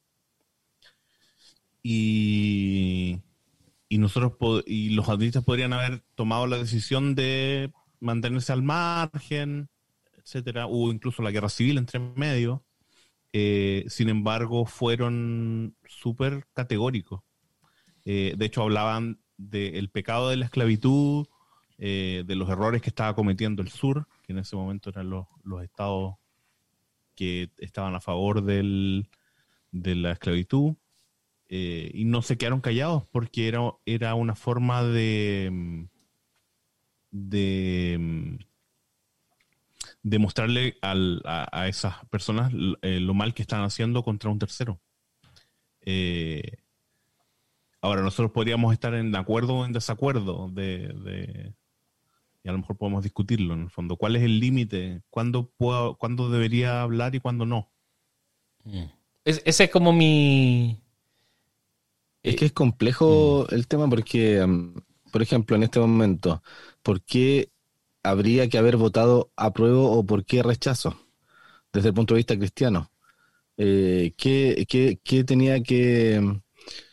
Y, y nosotros y los adventistas podrían haber tomado la decisión de mantenerse al margen, etcétera. Hubo incluso la guerra civil entre medio. Eh, sin embargo, fueron súper categóricos. Eh, de hecho, hablaban del pecado de la esclavitud, eh, de los errores que estaba cometiendo el sur, que en ese momento eran los, los estados que estaban a favor del, de la esclavitud, eh, y no se quedaron callados porque era, era una forma de, de, de mostrarle al, a, a esas personas eh, lo mal que están haciendo contra un tercero. Eh, ahora, nosotros podríamos estar en acuerdo o en desacuerdo de, de y a lo mejor podemos discutirlo en el fondo. ¿Cuál es el límite? ¿Cuándo, puedo, ¿Cuándo debería hablar y cuándo no? Es, ese es como mi... Es que es complejo mm. el tema porque, um, por ejemplo, en este momento, ¿por qué habría que haber votado apruebo o por qué rechazo? Desde el punto de vista cristiano. Eh, ¿qué, qué, qué tenía que...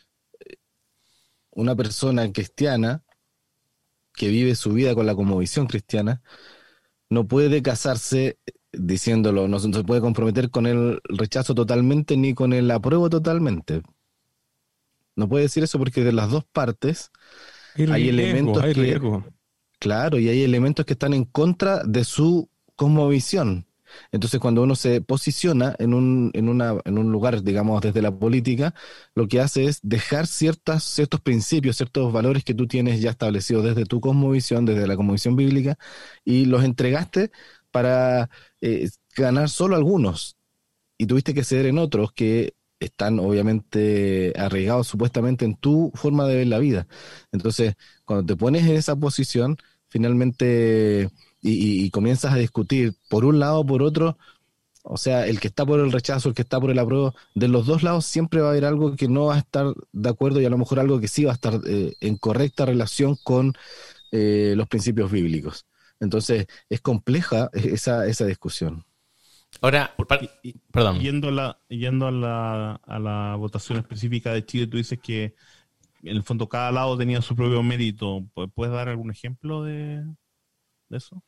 Una persona cristiana que vive su vida con la cosmovisión cristiana no puede casarse diciéndolo, no se puede comprometer con el rechazo totalmente ni con el apruebo totalmente. No puede decir eso porque de las dos partes hay, hay riesgo, elementos hay que... Riesgo. Claro, y hay elementos que están en contra de su cosmovisión. Entonces, cuando uno se posiciona en un, en una, en un lugar, digamos, desde la política, lo que hace es dejar ciertas, ciertos principios, ciertos valores que tú tienes ya establecidos desde tu cosmovisión, desde la cosmovisión bíblica, y los entregaste para eh, ganar solo algunos. Y tuviste que ceder en otros que están obviamente arraigados supuestamente en tu forma de ver la vida. Entonces, cuando te pones en esa posición, finalmente... Y, y, y comienzas a discutir por un lado o por otro, o sea, el que está por el rechazo, el que está por el apruebo, de los dos lados siempre va a haber algo que no va a estar de acuerdo y a lo mejor algo que sí va a estar eh, en correcta relación con eh, los principios bíblicos. Entonces, es compleja esa, esa discusión. Ahora, y, y, perdón. Yendo, a la, yendo a, la, a la votación específica de Chile, tú dices que en el fondo cada lado tenía su propio mérito. ¿Puedes dar algún ejemplo de, de eso?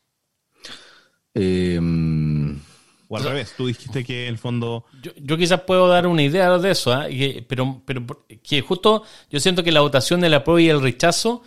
Eh, o al revés, tú dijiste que en el fondo... Yo, yo quizás puedo dar una idea de eso, ¿eh? pero, pero que justo yo siento que la votación del apruebo y el rechazo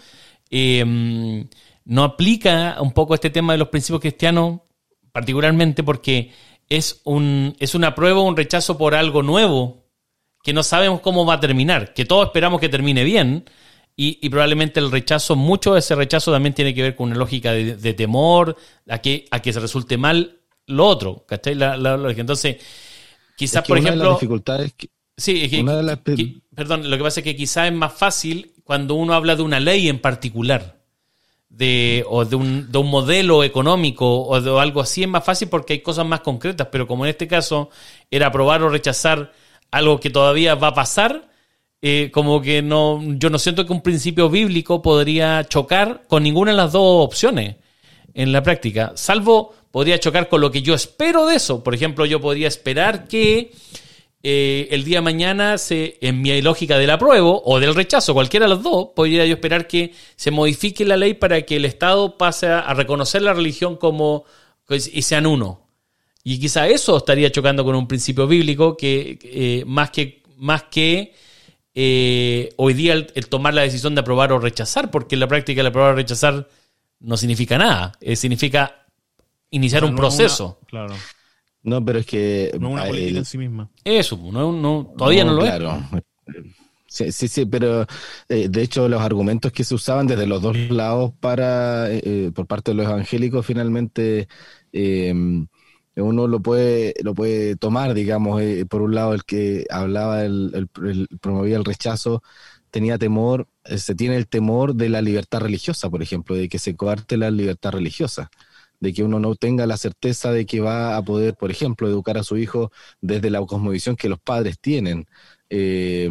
eh, no aplica un poco este tema de los principios cristianos, particularmente porque es un, es un apruebo o un rechazo por algo nuevo que no sabemos cómo va a terminar, que todos esperamos que termine bien. Y, y probablemente el rechazo, mucho de ese rechazo también tiene que ver con una lógica de, de temor a que, a que se resulte mal lo otro, ¿cachai? La, la, la, entonces, quizás, es que por una ejemplo... De las dificultades que, sí, es que, una de las... que, perdón, lo que pasa es que quizás es más fácil cuando uno habla de una ley en particular, de, o de un, de un modelo económico o de algo así, es más fácil porque hay cosas más concretas, pero como en este caso era aprobar o rechazar algo que todavía va a pasar... Eh, como que no, yo no siento que un principio bíblico podría chocar con ninguna de las dos opciones en la práctica, salvo podría chocar con lo que yo espero de eso. Por ejemplo, yo podría esperar que eh, el día de mañana, se, en mi lógica del apruebo o del rechazo, cualquiera de los dos, podría yo esperar que se modifique la ley para que el Estado pase a, a reconocer la religión como y sean uno. Y quizá eso estaría chocando con un principio bíblico que eh, más que más que Eh, hoy día el, el tomar la decisión de aprobar o rechazar, porque en la práctica el aprobar o rechazar no significa nada, eh, significa iniciar o sea, un no proceso. Una, claro. No, pero es que... No es una política el, en sí misma. Eso, no, no, todavía no, no lo claro. es. Sí, sí, sí, pero eh, de hecho los argumentos que se usaban desde los dos lados para eh, por parte de los evangélicos finalmente... Eh, uno lo puede lo puede tomar, digamos, eh, por un lado el que hablaba, el, el, el promovía el rechazo, tenía temor, eh, se tiene el temor de la libertad religiosa, por ejemplo, de que se coarte la libertad religiosa. de que uno no tenga la certeza de que va a poder, por ejemplo, educar a su hijo desde la cosmovisión que los padres tienen. Eh,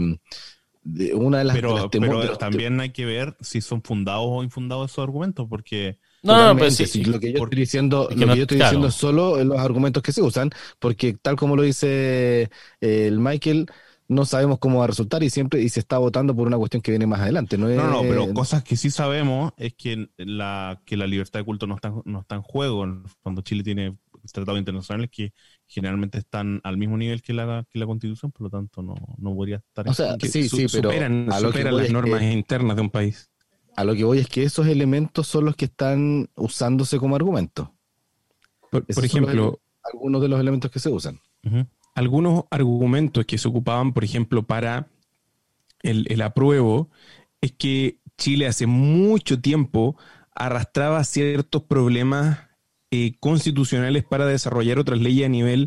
de una de las, Pero, de las temo- pero de los- también hay que ver si son fundados o infundados esos argumentos, porque No, no, no, pero Totalmente, sí, sí, sí. lo que yo por- estoy diciendo, es que lo no- que yo estoy claro. diciendo es solo los argumentos que se usan, porque tal como lo dice eh, el Michael, no sabemos cómo va a resultar y siempre y se está votando por una cuestión que viene más adelante. No, es, no, no, pero cosas que sí sabemos es que la, que la libertad de culto no está, no está en juego cuando Chile tiene tratados internacionales que generalmente están al mismo nivel que la, que la Constitución, por lo tanto no, no podría estar en O sea, juego. Que sí, su- sí, pero superan, a lo que superan voy las es normas que- internas de un país. a lo que voy es que esos elementos son los que están usándose como argumentos. Por, Esos por son los ejemplo, ele- algunos de los elementos que se usan. Ujú. algunos argumentos que se ocupaban, por ejemplo, para el, el apruebo, es que Chile hace mucho tiempo arrastraba ciertos problemas eh, constitucionales para desarrollar otras leyes a nivel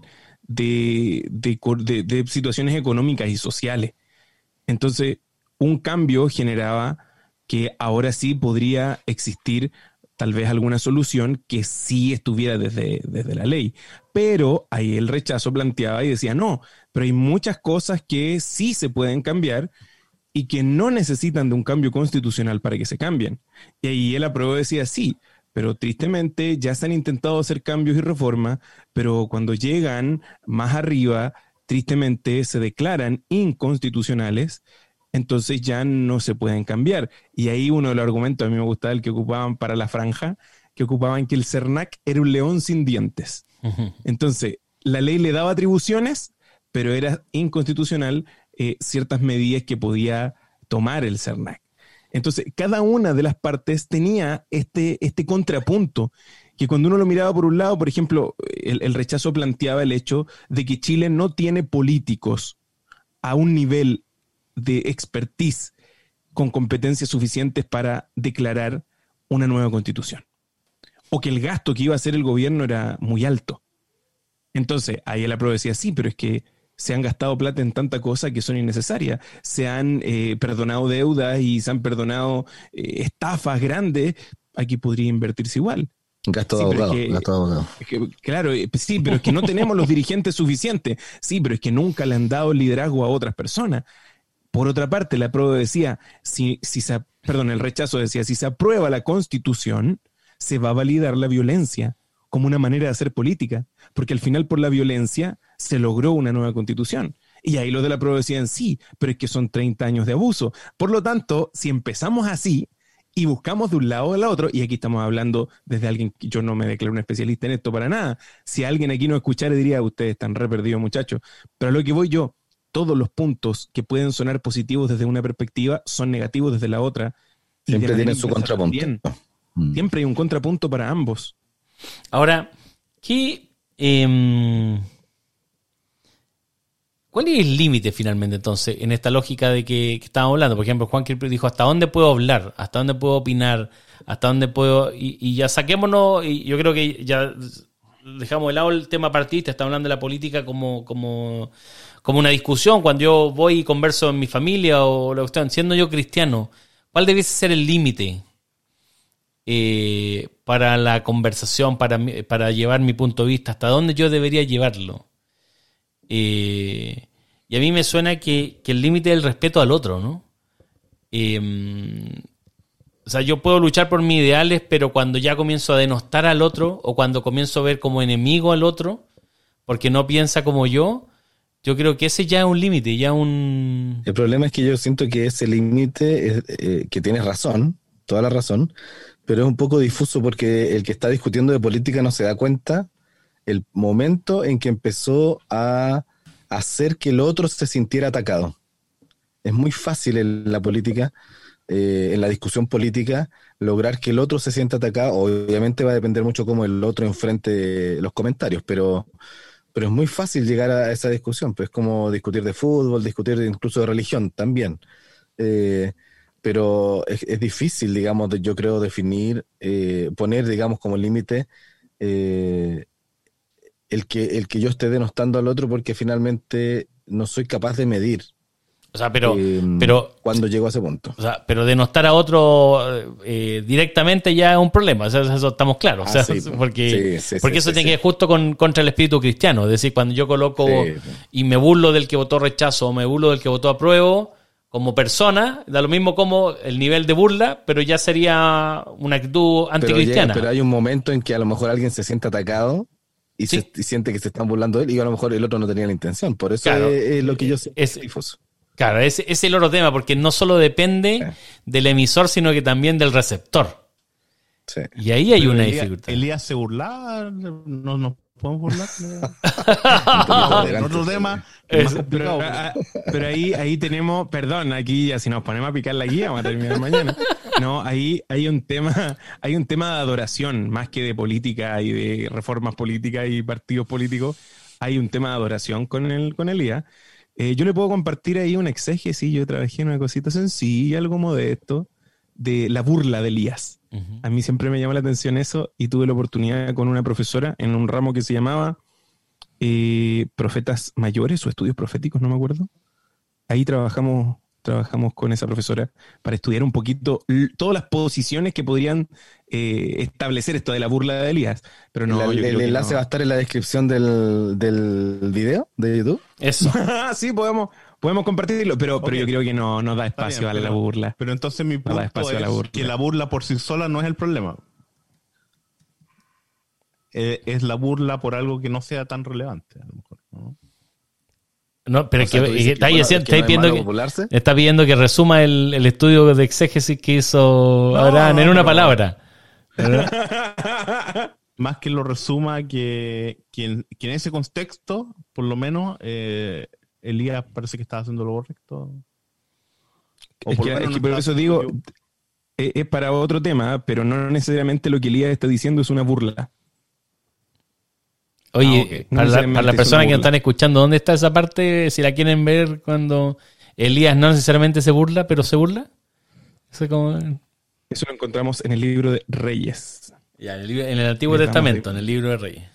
de, de co- de- de situaciones económicas y sociales. Entonces, un cambio generaba que ahora sí podría existir tal vez alguna solución que sí estuviera desde, desde la ley. Pero ahí el rechazo planteaba y decía, no, pero hay muchas cosas que sí se pueden cambiar y que no necesitan de un cambio constitucional para que se cambien. Y ahí el apruebo decía, sí, pero tristemente ya se han intentado hacer cambios y reformas, pero cuando llegan más arriba, tristemente se declaran inconstitucionales, entonces ya no se pueden cambiar. Y ahí uno de los argumentos, a mí me gustaba el que ocupaban para la franja, que ocupaban que el CERNAC era un león sin dientes. Entonces, la ley le daba atribuciones, pero era inconstitucional eh, ciertas medidas que podía tomar el CERNAC. Entonces, cada una de las partes tenía este, este contrapunto, que cuando uno lo miraba por un lado, por ejemplo, el, el rechazo planteaba el hecho de que Chile no tiene políticos a un nivel de expertise con competencias suficientes para declarar una nueva constitución. O que el gasto que iba a hacer el gobierno era muy alto. Entonces, ahí el apruebo decía, sí, pero es que se han gastado plata en tanta cosa que son innecesarias. Se han eh, perdonado deudas y se han perdonado eh, estafas grandes. Aquí podría invertirse igual. Gasto Sí, de pero es abogado, que- gasto de abogado. Es que, claro, eh, pues sí, pero es que no tenemos los dirigentes suficientes. Sí, pero es que nunca le han dado liderazgo a otras personas. Por otra parte, la prueba decía, si, si se, perdón, el rechazo decía, si se aprueba la Constitución, se va a validar la violencia como una manera de hacer política, porque al final por la violencia se logró una nueva Constitución. Y ahí los de la prueba decían, sí, pero es que son treinta años de abuso. Por lo tanto, si empezamos así y buscamos de un lado o del otro, y aquí estamos hablando desde alguien que yo no me declaro un especialista en esto para nada, si alguien aquí no escuchara diría, ustedes están re perdidos muchachos, pero a lo que voy yo, todos los puntos que pueden sonar positivos desde una perspectiva son negativos desde la otra. Y Siempre de manera tienen su inversa contrapunto. también. Mm. Siempre hay un contrapunto para ambos. Ahora, ¿qué, em, ¿cuál es el límite finalmente entonces en esta lógica de que, que estábamos hablando? Por ejemplo, Juan Kirby dijo, ¿hasta dónde puedo hablar? ¿Hasta dónde puedo opinar? ¿Hasta dónde puedo...? Y, y ya saquémonos, y yo creo que ya dejamos de lado el tema partidista, estamos hablando de la política como, como, como una discusión. Cuando yo voy y converso en mi familia o lo que están, siendo yo cristiano, ¿cuál debiese ser el límite eh, para la conversación, para, mi- para llevar mi punto de vista? ¿Hasta dónde yo debería llevarlo? Eh, y a mí me suena que, que el límite es el respeto al otro, ¿no? Eh, o sea, yo puedo luchar por mis ideales, pero cuando ya comienzo a denostar al otro o cuando comienzo a ver como enemigo al otro porque no piensa como yo, yo creo que ese ya es un límite, ya un... El problema es que yo siento que ese límite, es, eh, que tienes razón, toda la razón, pero es un poco difuso porque el que está discutiendo de política no se da cuenta el momento en que empezó a hacer que el otro se sintiera atacado. Es muy fácil en la política, eh, en la discusión política, lograr que el otro se sienta atacado. Obviamente va a depender mucho cómo el otro enfrente los comentarios, pero, pero es muy fácil llegar a esa discusión. Pues es como discutir de fútbol, discutir incluso de religión también. Eh, pero es, es difícil, digamos, de- yo creo, definir, eh, poner, digamos, como límite eh, el que, el que yo esté denostando al otro porque finalmente no soy capaz de medir. O sea, pero, eh, pero, cuando llegó a ese punto. o sea, pero denostar a otro eh, directamente ya es un problema. O sea, eso estamos claros. O sea, Ah, sí, pues. porque, Sí, sí, porque sí, eso sí, tiene sí. que ir justo con, contra el espíritu cristiano. Es decir, cuando yo coloco Sí, pues. y me burlo del que votó rechazo o me burlo del que votó apruebo, como persona, da lo mismo como el nivel de burla, pero ya sería una actitud Pero, anticristiana. llega- pero hay un momento en que a lo mejor alguien se siente atacado y, Sí. se, y siente que se están burlando de él y a lo mejor el otro no tenía la intención. Por eso Claro. es, es lo que yo sé. Es- difuso. Claro, ese, ese es el otro tema, porque no solo depende Sí. del emisor, sino que también del receptor. Sí. Y ahí hay Pero una Elías, dificultad. Elías se burlaba, no nos podemos burlar. Ah, En otro tema, Es- más Pero, complicado. ah, ah, pero ahí, ahí tenemos, perdón, aquí ya si nos ponemos a picar la guía vamos a terminar mañana. No, ahí hay un tema, hay un tema de adoración, más que de política y de reformas políticas y partidos políticos, hay un tema de adoración con el, con Elías. Eh, yo le puedo compartir ahí un exégesis, yo trabajé en una cosita sencilla, algo modesto, de la burla de Elías. Ujú. A mí siempre me llamó la atención eso y tuve la oportunidad con una profesora en un ramo que se llamaba eh, Profetas Mayores o Estudios Proféticos, no me acuerdo. Ahí trabajamos, trabajamos con esa profesora para estudiar un poquito l- todas las posiciones que podrían eh, establecer esto de la burla de Elías. Pero no, el yo el creo que enlace no. va a estar en la descripción del, del video de YouTube. Eso. Sí, podemos, podemos compartirlo, pero, pero Ok. yo creo que no nos da Está espacio bien, a la pero- burla. Pero entonces mi No da punto espacio a la es burla. que la burla por sí sola no es el problema. Eh, es la burla por algo que no sea tan relevante, a lo mejor, ¿no? No, pero O es sea, que, tú dices está, que, bueno, diciendo- que no está es pidiendo malo que, burlarse. está pidiendo que resuma el, el estudio de exégesis que hizo No, Abraham en no, una pero- palabra. Más que lo resuma que, que, en, que en ese contexto, por lo menos, eh, Elías parece que estaba haciendo lo correcto. O Es por que, lo menos es que no por estaba eso haciendo digo, lo que- es, es para otro tema, pero no necesariamente lo que Elías está diciendo es una burla. Oye, Ah, ok. No para, la- necesariamente para las es personas una que burla. están escuchando, ¿dónde está esa parte? Si la quieren ver cuando Elías no necesariamente se burla, pero se burla. Eso es como... Eso lo encontramos en el libro de Reyes. Ya, en el, libro- en el Antiguo Estamos Testamento, ahí. en el libro de Reyes.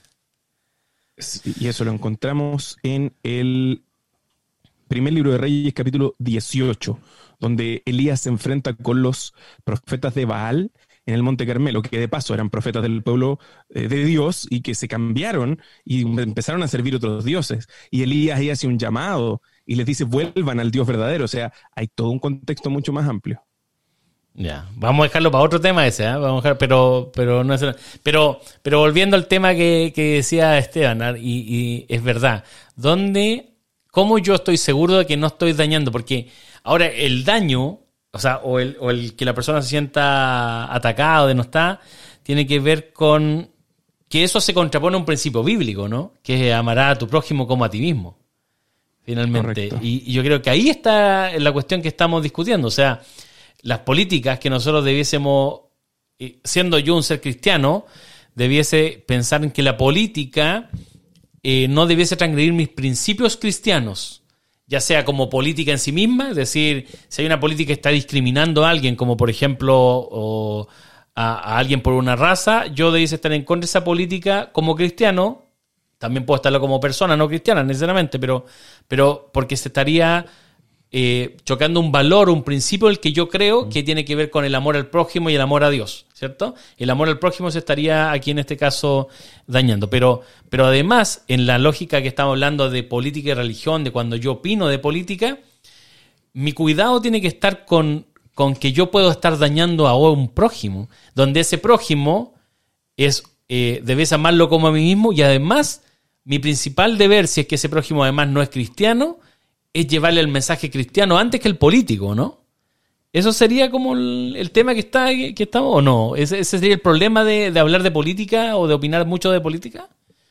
Sí, y eso lo encontramos en el primer libro de Reyes, capítulo dieciocho, donde Elías se enfrenta con los profetas de Baal en el Monte Carmelo, que de paso eran profetas del pueblo eh, de Dios y que se cambiaron y empezaron a servir otros dioses. Y Elías ahí hace un llamado y les dice, vuelvan al Dios verdadero. O sea, hay todo un contexto mucho más amplio. Ya, vamos a dejarlo para otro tema ese, ¿eh? Vamos a dejar, pero, pero no es, pero, pero volviendo al tema que, que decía Esteban, ¿ah? y, y es verdad, ¿dónde, cómo yo estoy seguro de que no estoy dañando? Porque ahora el daño, o sea, o el, o el que la persona se sienta atacada o denostada, tiene que ver con que eso se contrapone a un principio bíblico, ¿no? Que es amar a tu prójimo como a ti mismo, finalmente. Correcto. Y, y yo creo que ahí está la cuestión que estamos discutiendo, o sea, las políticas que nosotros debiésemos, eh, siendo yo un ser cristiano, debiese pensar en que la política eh, no debiese transgredir mis principios cristianos, ya sea como política en sí misma, es decir, si hay una política que está discriminando a alguien, como por ejemplo o a, a alguien por una raza, yo debiese estar en contra de esa política como cristiano, también puedo estarlo como persona no cristiana necesariamente, pero, pero porque se estaría... Eh, chocando un valor, un principio del que yo creo que tiene que ver con el amor al prójimo y el amor a Dios, ¿cierto? El amor al prójimo se estaría aquí en este caso dañando, pero, pero además en la lógica que estamos hablando de política y religión, de cuando yo opino de política, mi cuidado tiene que estar con, con que yo puedo estar dañando a un prójimo, donde ese prójimo es eh, debes amarlo como a mí mismo y además mi principal deber, si es que ese prójimo además no es cristiano, es llevarle el mensaje cristiano antes que el político, ¿no? ¿Eso sería como el, el tema que está que estamos o no? ¿Ese, ese sería el problema de, de hablar de política o de opinar mucho de política?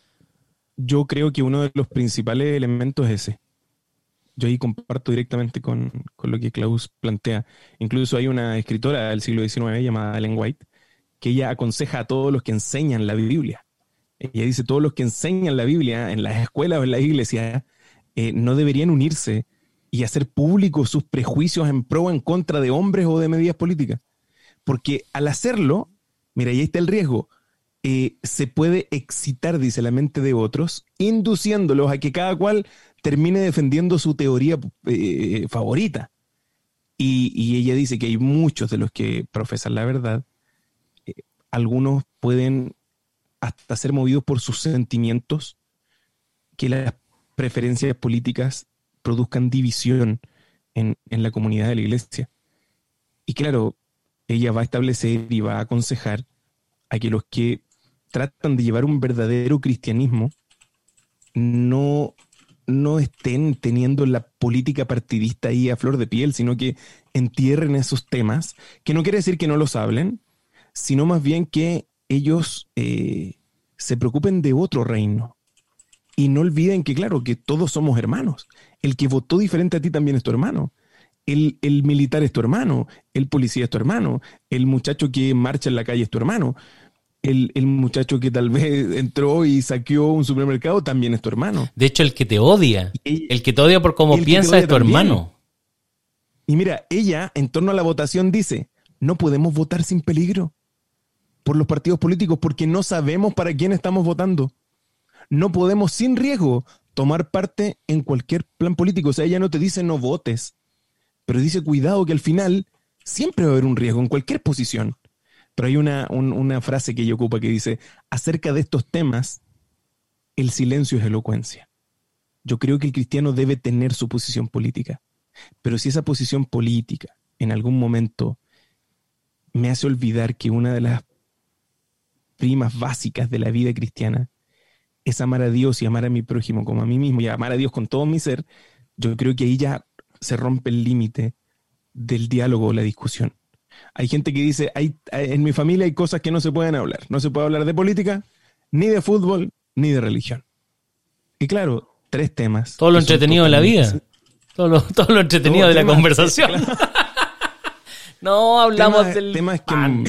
Yo creo que uno de los principales elementos es ese. Yo ahí comparto directamente con, con lo que Klaus plantea. Incluso hay una escritora del siglo diecinueve llamada Ellen White que ella aconseja a todos los que enseñan la Biblia. Ella dice, todos los que enseñan la Biblia en las escuelas o en las iglesias eh, no deberían unirse y hacer públicos sus prejuicios en pro o en contra de hombres o de medidas políticas. Porque al hacerlo, mira, ahí está el riesgo, eh, se puede excitar, dice, la mente de otros, induciéndolos a que cada cual termine defendiendo su teoría eh, favorita. Y, y ella dice que hay muchos de los que profesan la verdad, eh, algunos pueden hasta ser movidos por sus sentimientos, que las preferencias políticas produzcan división en, en la comunidad de la iglesia. Y claro, ella va a establecer y va a aconsejar a que los que tratan de llevar un verdadero cristianismo no, no estén teniendo la política partidista ahí a flor de piel, sino que entierren esos temas, que no quiere decir que no los hablen, sino más bien que ellos eh, se preocupen de otro reino. Y no olviden que, claro, que todos somos hermanos. El que votó diferente a ti también es tu hermano. El, el militar es tu hermano. El policía es tu hermano. El muchacho que marcha en la calle es tu hermano. El, el muchacho que tal vez entró y saqueó un supermercado también es tu hermano. De hecho, el que te odia, Y- el que te odia por cómo el que te piensa odia es tu también. hermano. Y mira, ella, en torno a la votación, dice, no podemos votar sin peligro por los partidos políticos porque no sabemos para quién estamos votando. No podemos sin riesgo tomar parte en cualquier plan político. O sea, ella no te dice no votes, pero dice cuidado que al final siempre va a haber un riesgo en cualquier posición. Pero hay una, un- una frase que ella ocupa que dice, acerca de estos temas, el silencio es elocuencia. Yo creo que el cristiano debe tener su posición política, pero si esa posición política en algún momento me hace olvidar que una de las primas básicas de la vida cristiana es amar a Dios y amar a mi prójimo como a mí mismo y amar a Dios con todo mi ser, yo creo que ahí ya se rompe el límite del diálogo o la discusión. Hay gente que dice, hay, en mi familia hay cosas que no se pueden hablar. No se puede hablar de política, ni de fútbol, ni de religión. Y claro, tres temas. Todo lo que son entretenido de la vida. totalmente- Todo lo, todo lo entretenido Todo de la temas- conversación. No hablamos temas, del temas que... pan.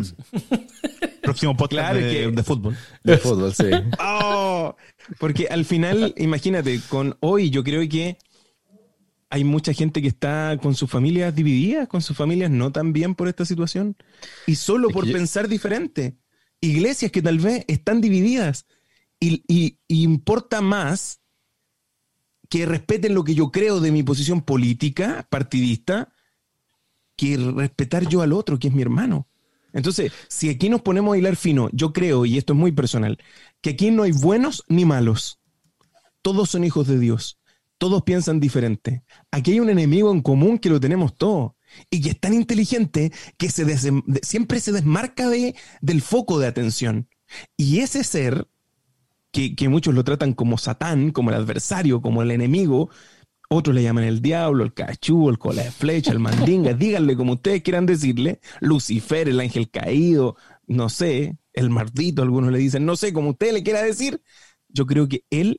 Próximo podcast Claro de, que- de fútbol. De fútbol, sí. ¡Oh! Porque al final, imagínate, con hoy yo creo que hay mucha gente que está con sus familias divididas, con sus familias no tan bien por esta situación, y solo Es por que yo- pensar diferente. Iglesias que tal vez están divididas y, y- y importa más que respeten lo que yo creo de mi posición política, partidista, que respetar yo al otro, que es mi hermano. Entonces, si aquí nos ponemos a hilar fino, yo creo, y esto es muy personal, que aquí no hay buenos ni malos. Todos son hijos de Dios. Todos piensan diferente. Aquí hay un enemigo en común que lo tenemos todos y que es tan inteligente que se desem- de- siempre se desmarca de, del foco de atención. Y ese ser, que, que muchos lo tratan como Satán, como el adversario, como el enemigo, otros le llaman el diablo, el cachú, el cola de flecha, el mandinga, díganle como ustedes quieran decirle, Lucifer, el ángel caído, no sé, el mardito, algunos le dicen, no sé, como usted le quiera decir. Yo creo que él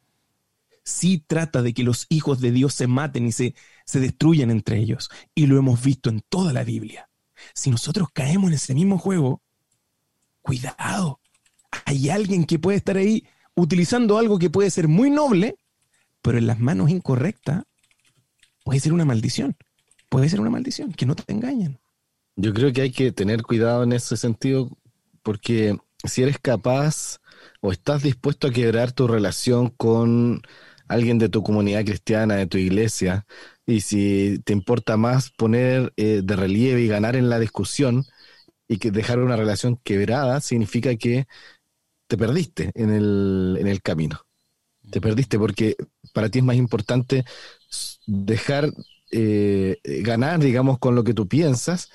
sí trata de que los hijos de Dios se maten y se, se destruyan entre ellos. Y lo hemos visto en toda la Biblia. Si nosotros caemos en ese mismo juego, cuidado. Hay alguien que puede estar ahí utilizando algo que puede ser muy noble, pero en las manos incorrectas puede ser una maldición. Puede ser una maldición, que no te engañen. Yo creo que hay que tener cuidado en ese sentido, porque si eres capaz o estás dispuesto a quebrar tu relación con alguien de tu comunidad cristiana, de tu iglesia, y si te importa más poner eh, de relieve y ganar en la discusión y que dejar una relación quebrada, significa que te perdiste en el, en el camino. Te perdiste porque para ti es más importante s- dejar eh, ganar, digamos, con lo que tú piensas,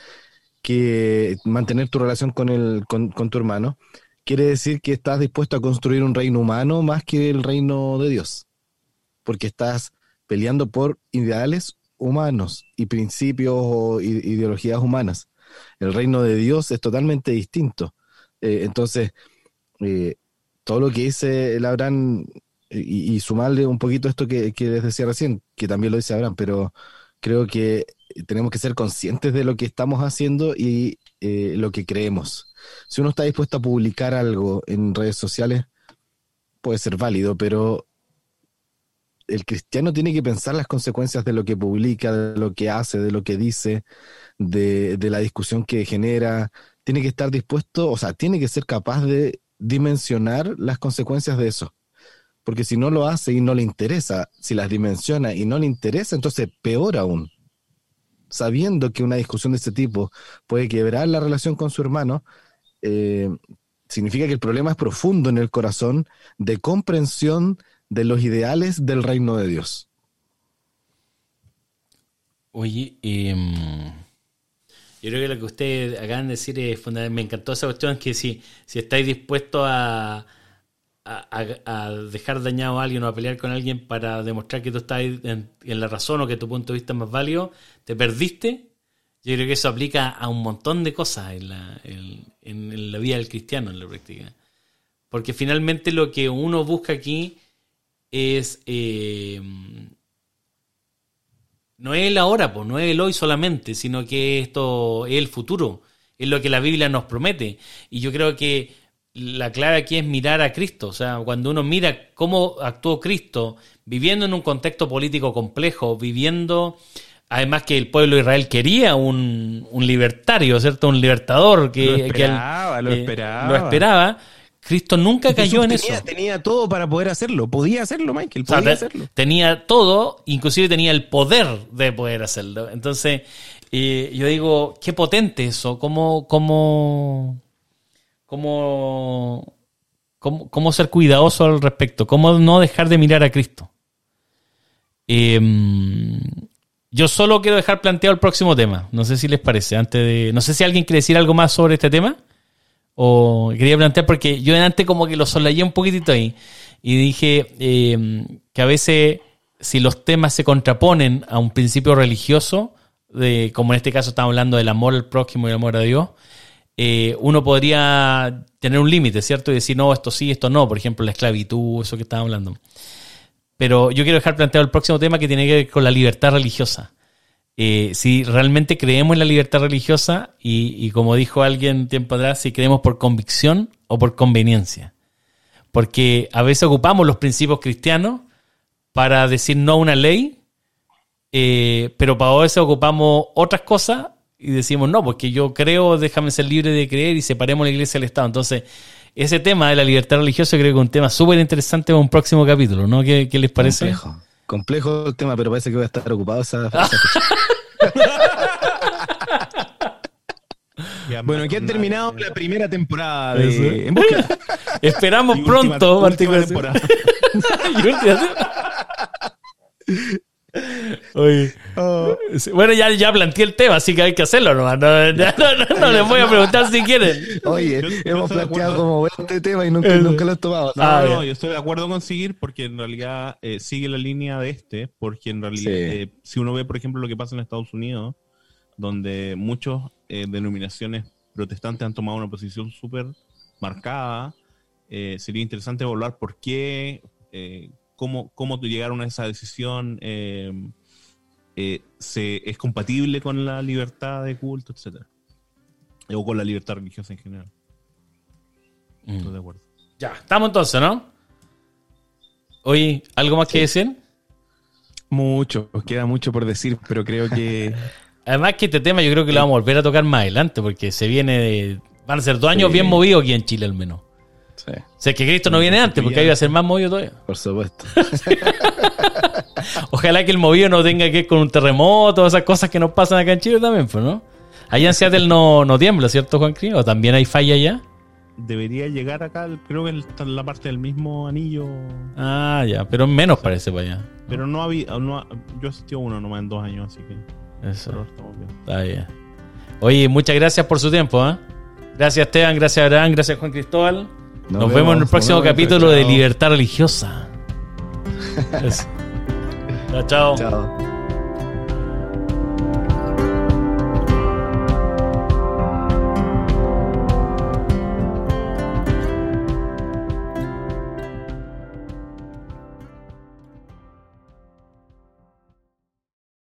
que mantener tu relación con, el, con, con tu hermano. Quiere decir que estás dispuesto a construir un reino humano más que el reino de Dios, porque estás peleando por ideales humanos y principios o i- ideologías humanas. El reino de Dios es totalmente distinto. Eh, entonces, eh, todo lo que dice el Abraham, y, y sumarle un poquito esto que, que les decía recién, que también lo dice Abraham, pero creo que tenemos que ser conscientes de lo que estamos haciendo y eh, lo que creemos. Si uno está dispuesto a publicar algo en redes sociales, puede ser válido, pero el cristiano tiene que pensar las consecuencias de lo que publica, de lo que hace, de lo que dice, de, de la discusión que genera. Tiene que estar dispuesto, o sea, tiene que ser capaz de dimensionar las consecuencias de eso. porque si no lo hace y no le interesa, si las dimensiona y no le interesa, entonces peor aún. Sabiendo que una discusión de este tipo puede quebrar la relación con su hermano, eh, significa que el problema es profundo en el corazón de comprensión de los ideales del reino de Dios. Oye, eh, yo creo que lo que ustedes acaban de decir es fundamental. Me encantó esa cuestión, que si, si estáis dispuestos a, a, a dejar dañado a alguien o a pelear con alguien para demostrar que tú estás en, en la razón o que tu punto de vista es más válido, te perdiste. Yo creo que eso aplica a un montón de cosas en la, en, en la vida del cristiano, en la práctica. Porque finalmente lo que uno busca aquí es... Eh, no es el ahora, pues, no es el hoy solamente, sino que esto es el futuro, es lo que la Biblia nos promete. Y yo creo que la clave aquí es mirar a Cristo. O sea, cuando uno mira cómo actuó Cristo, viviendo en un contexto político complejo, viviendo, además que el pueblo de Israel quería un, un libertario, ¿cierto? Un libertador que lo esperaba, que él, lo, eh, esperaba. lo esperaba. Cristo nunca cayó en tenía, eso. Tenía todo para poder hacerlo. Podía hacerlo, Michael. Podía O sea, hacerlo. Tenía todo, inclusive tenía el poder de poder hacerlo. Entonces, eh, yo digo, qué potente eso. ¿Cómo, cómo, cómo, cómo, cómo ser cuidadoso al respecto? ¿Cómo no dejar de mirar a Cristo? Eh, yo solo quiero dejar planteado el próximo tema. No sé si les parece. Antes de, no sé si alguien quiere decir algo más sobre este tema. O quería plantear, porque yo antes como que lo solayé un poquitito ahí y dije eh, que a veces si los temas se contraponen a un principio religioso, de, como en este caso estamos hablando del amor al prójimo y el amor a Dios, eh, uno podría tener un límite, ¿cierto? Y decir, no, esto sí, esto no, por ejemplo, la esclavitud, eso que estábamos hablando. Pero yo quiero dejar planteado el próximo tema, que tiene que ver con la libertad religiosa. Eh, si realmente creemos en la libertad religiosa y, y como dijo alguien tiempo atrás, si creemos por convicción o por conveniencia. Porque a veces ocupamos los principios cristianos para decir no a una ley, eh, pero para veces ocupamos otras cosas y decimos no, porque yo creo, déjame ser libre de creer y separemos la iglesia del Estado. Entonces, ese tema de la libertad religiosa creo que es un tema súper interesante para un próximo capítulo, ¿no? ¿Qué, qué les parece? Complejo. Complejo el tema, pero parece que voy a estar ocupado esa, esa Bueno, aquí ha terminado la primera temporada de En Búsqueda. Esperamos Y pronto. última, última temporada. Y última- Oye. Oh. Bueno, ya, ya planteé el tema, así que hay que hacerlo nomás. No, ya no, no, no les voy a preguntar si quieren. Oye, Yo- yo hemos estoy de planteado acuerdo. como bueno este tema y nunca, Eso. nunca lo he tomado. No, Ah, no, ya. no, yo estoy de acuerdo con seguir porque en realidad eh, sigue la línea de este, porque en realidad, Sí. eh, si uno ve, por ejemplo, lo que pasa en Estados Unidos, donde muchas eh, denominaciones protestantes han tomado una posición súper marcada, eh, sería interesante evaluar por qué, eh, cómo, cómo llegaron a esa decisión, eh, eh, se, es compatible con la libertad de culto, etcétera, o con la libertad religiosa en general. Estoy de acuerdo. Ya, estamos entonces, ¿no? Oye, ¿algo más que decir? Mucho, queda mucho por decir, pero creo que Además que este tema yo creo que lo vamos a volver a tocar más adelante, porque se viene de... Van a ser dos años Sí. bien movidos aquí en Chile al menos. Sí, O sea, que Cristo no viene antes, porque ahí va a ser más movido todavía. por supuesto. Ojalá que el movido no tenga que ver con un terremoto, esas cosas que nos pasan acá en Chile también, pues, ¿no? Allá en Seattle no, no tiembla, ¿cierto, Juan Cris? ¿O también hay falla allá? Debería llegar acá, creo que está en la parte del mismo anillo, Ah, ya, pero menos parece para allá. pero no había, no, ha- yo asistí a uno nomás en dos años, así que Eso, pero estamos bien. está bien. Oye, muchas gracias por su tiempo, ¿eh? Gracias, Esteban, gracias, Abraham, gracias, Juan Cristóbal. Nos, vemos, en el próximo nos vemos, capítulo de chao. Libertad Religiosa. Eso. Chao, chao. Chao.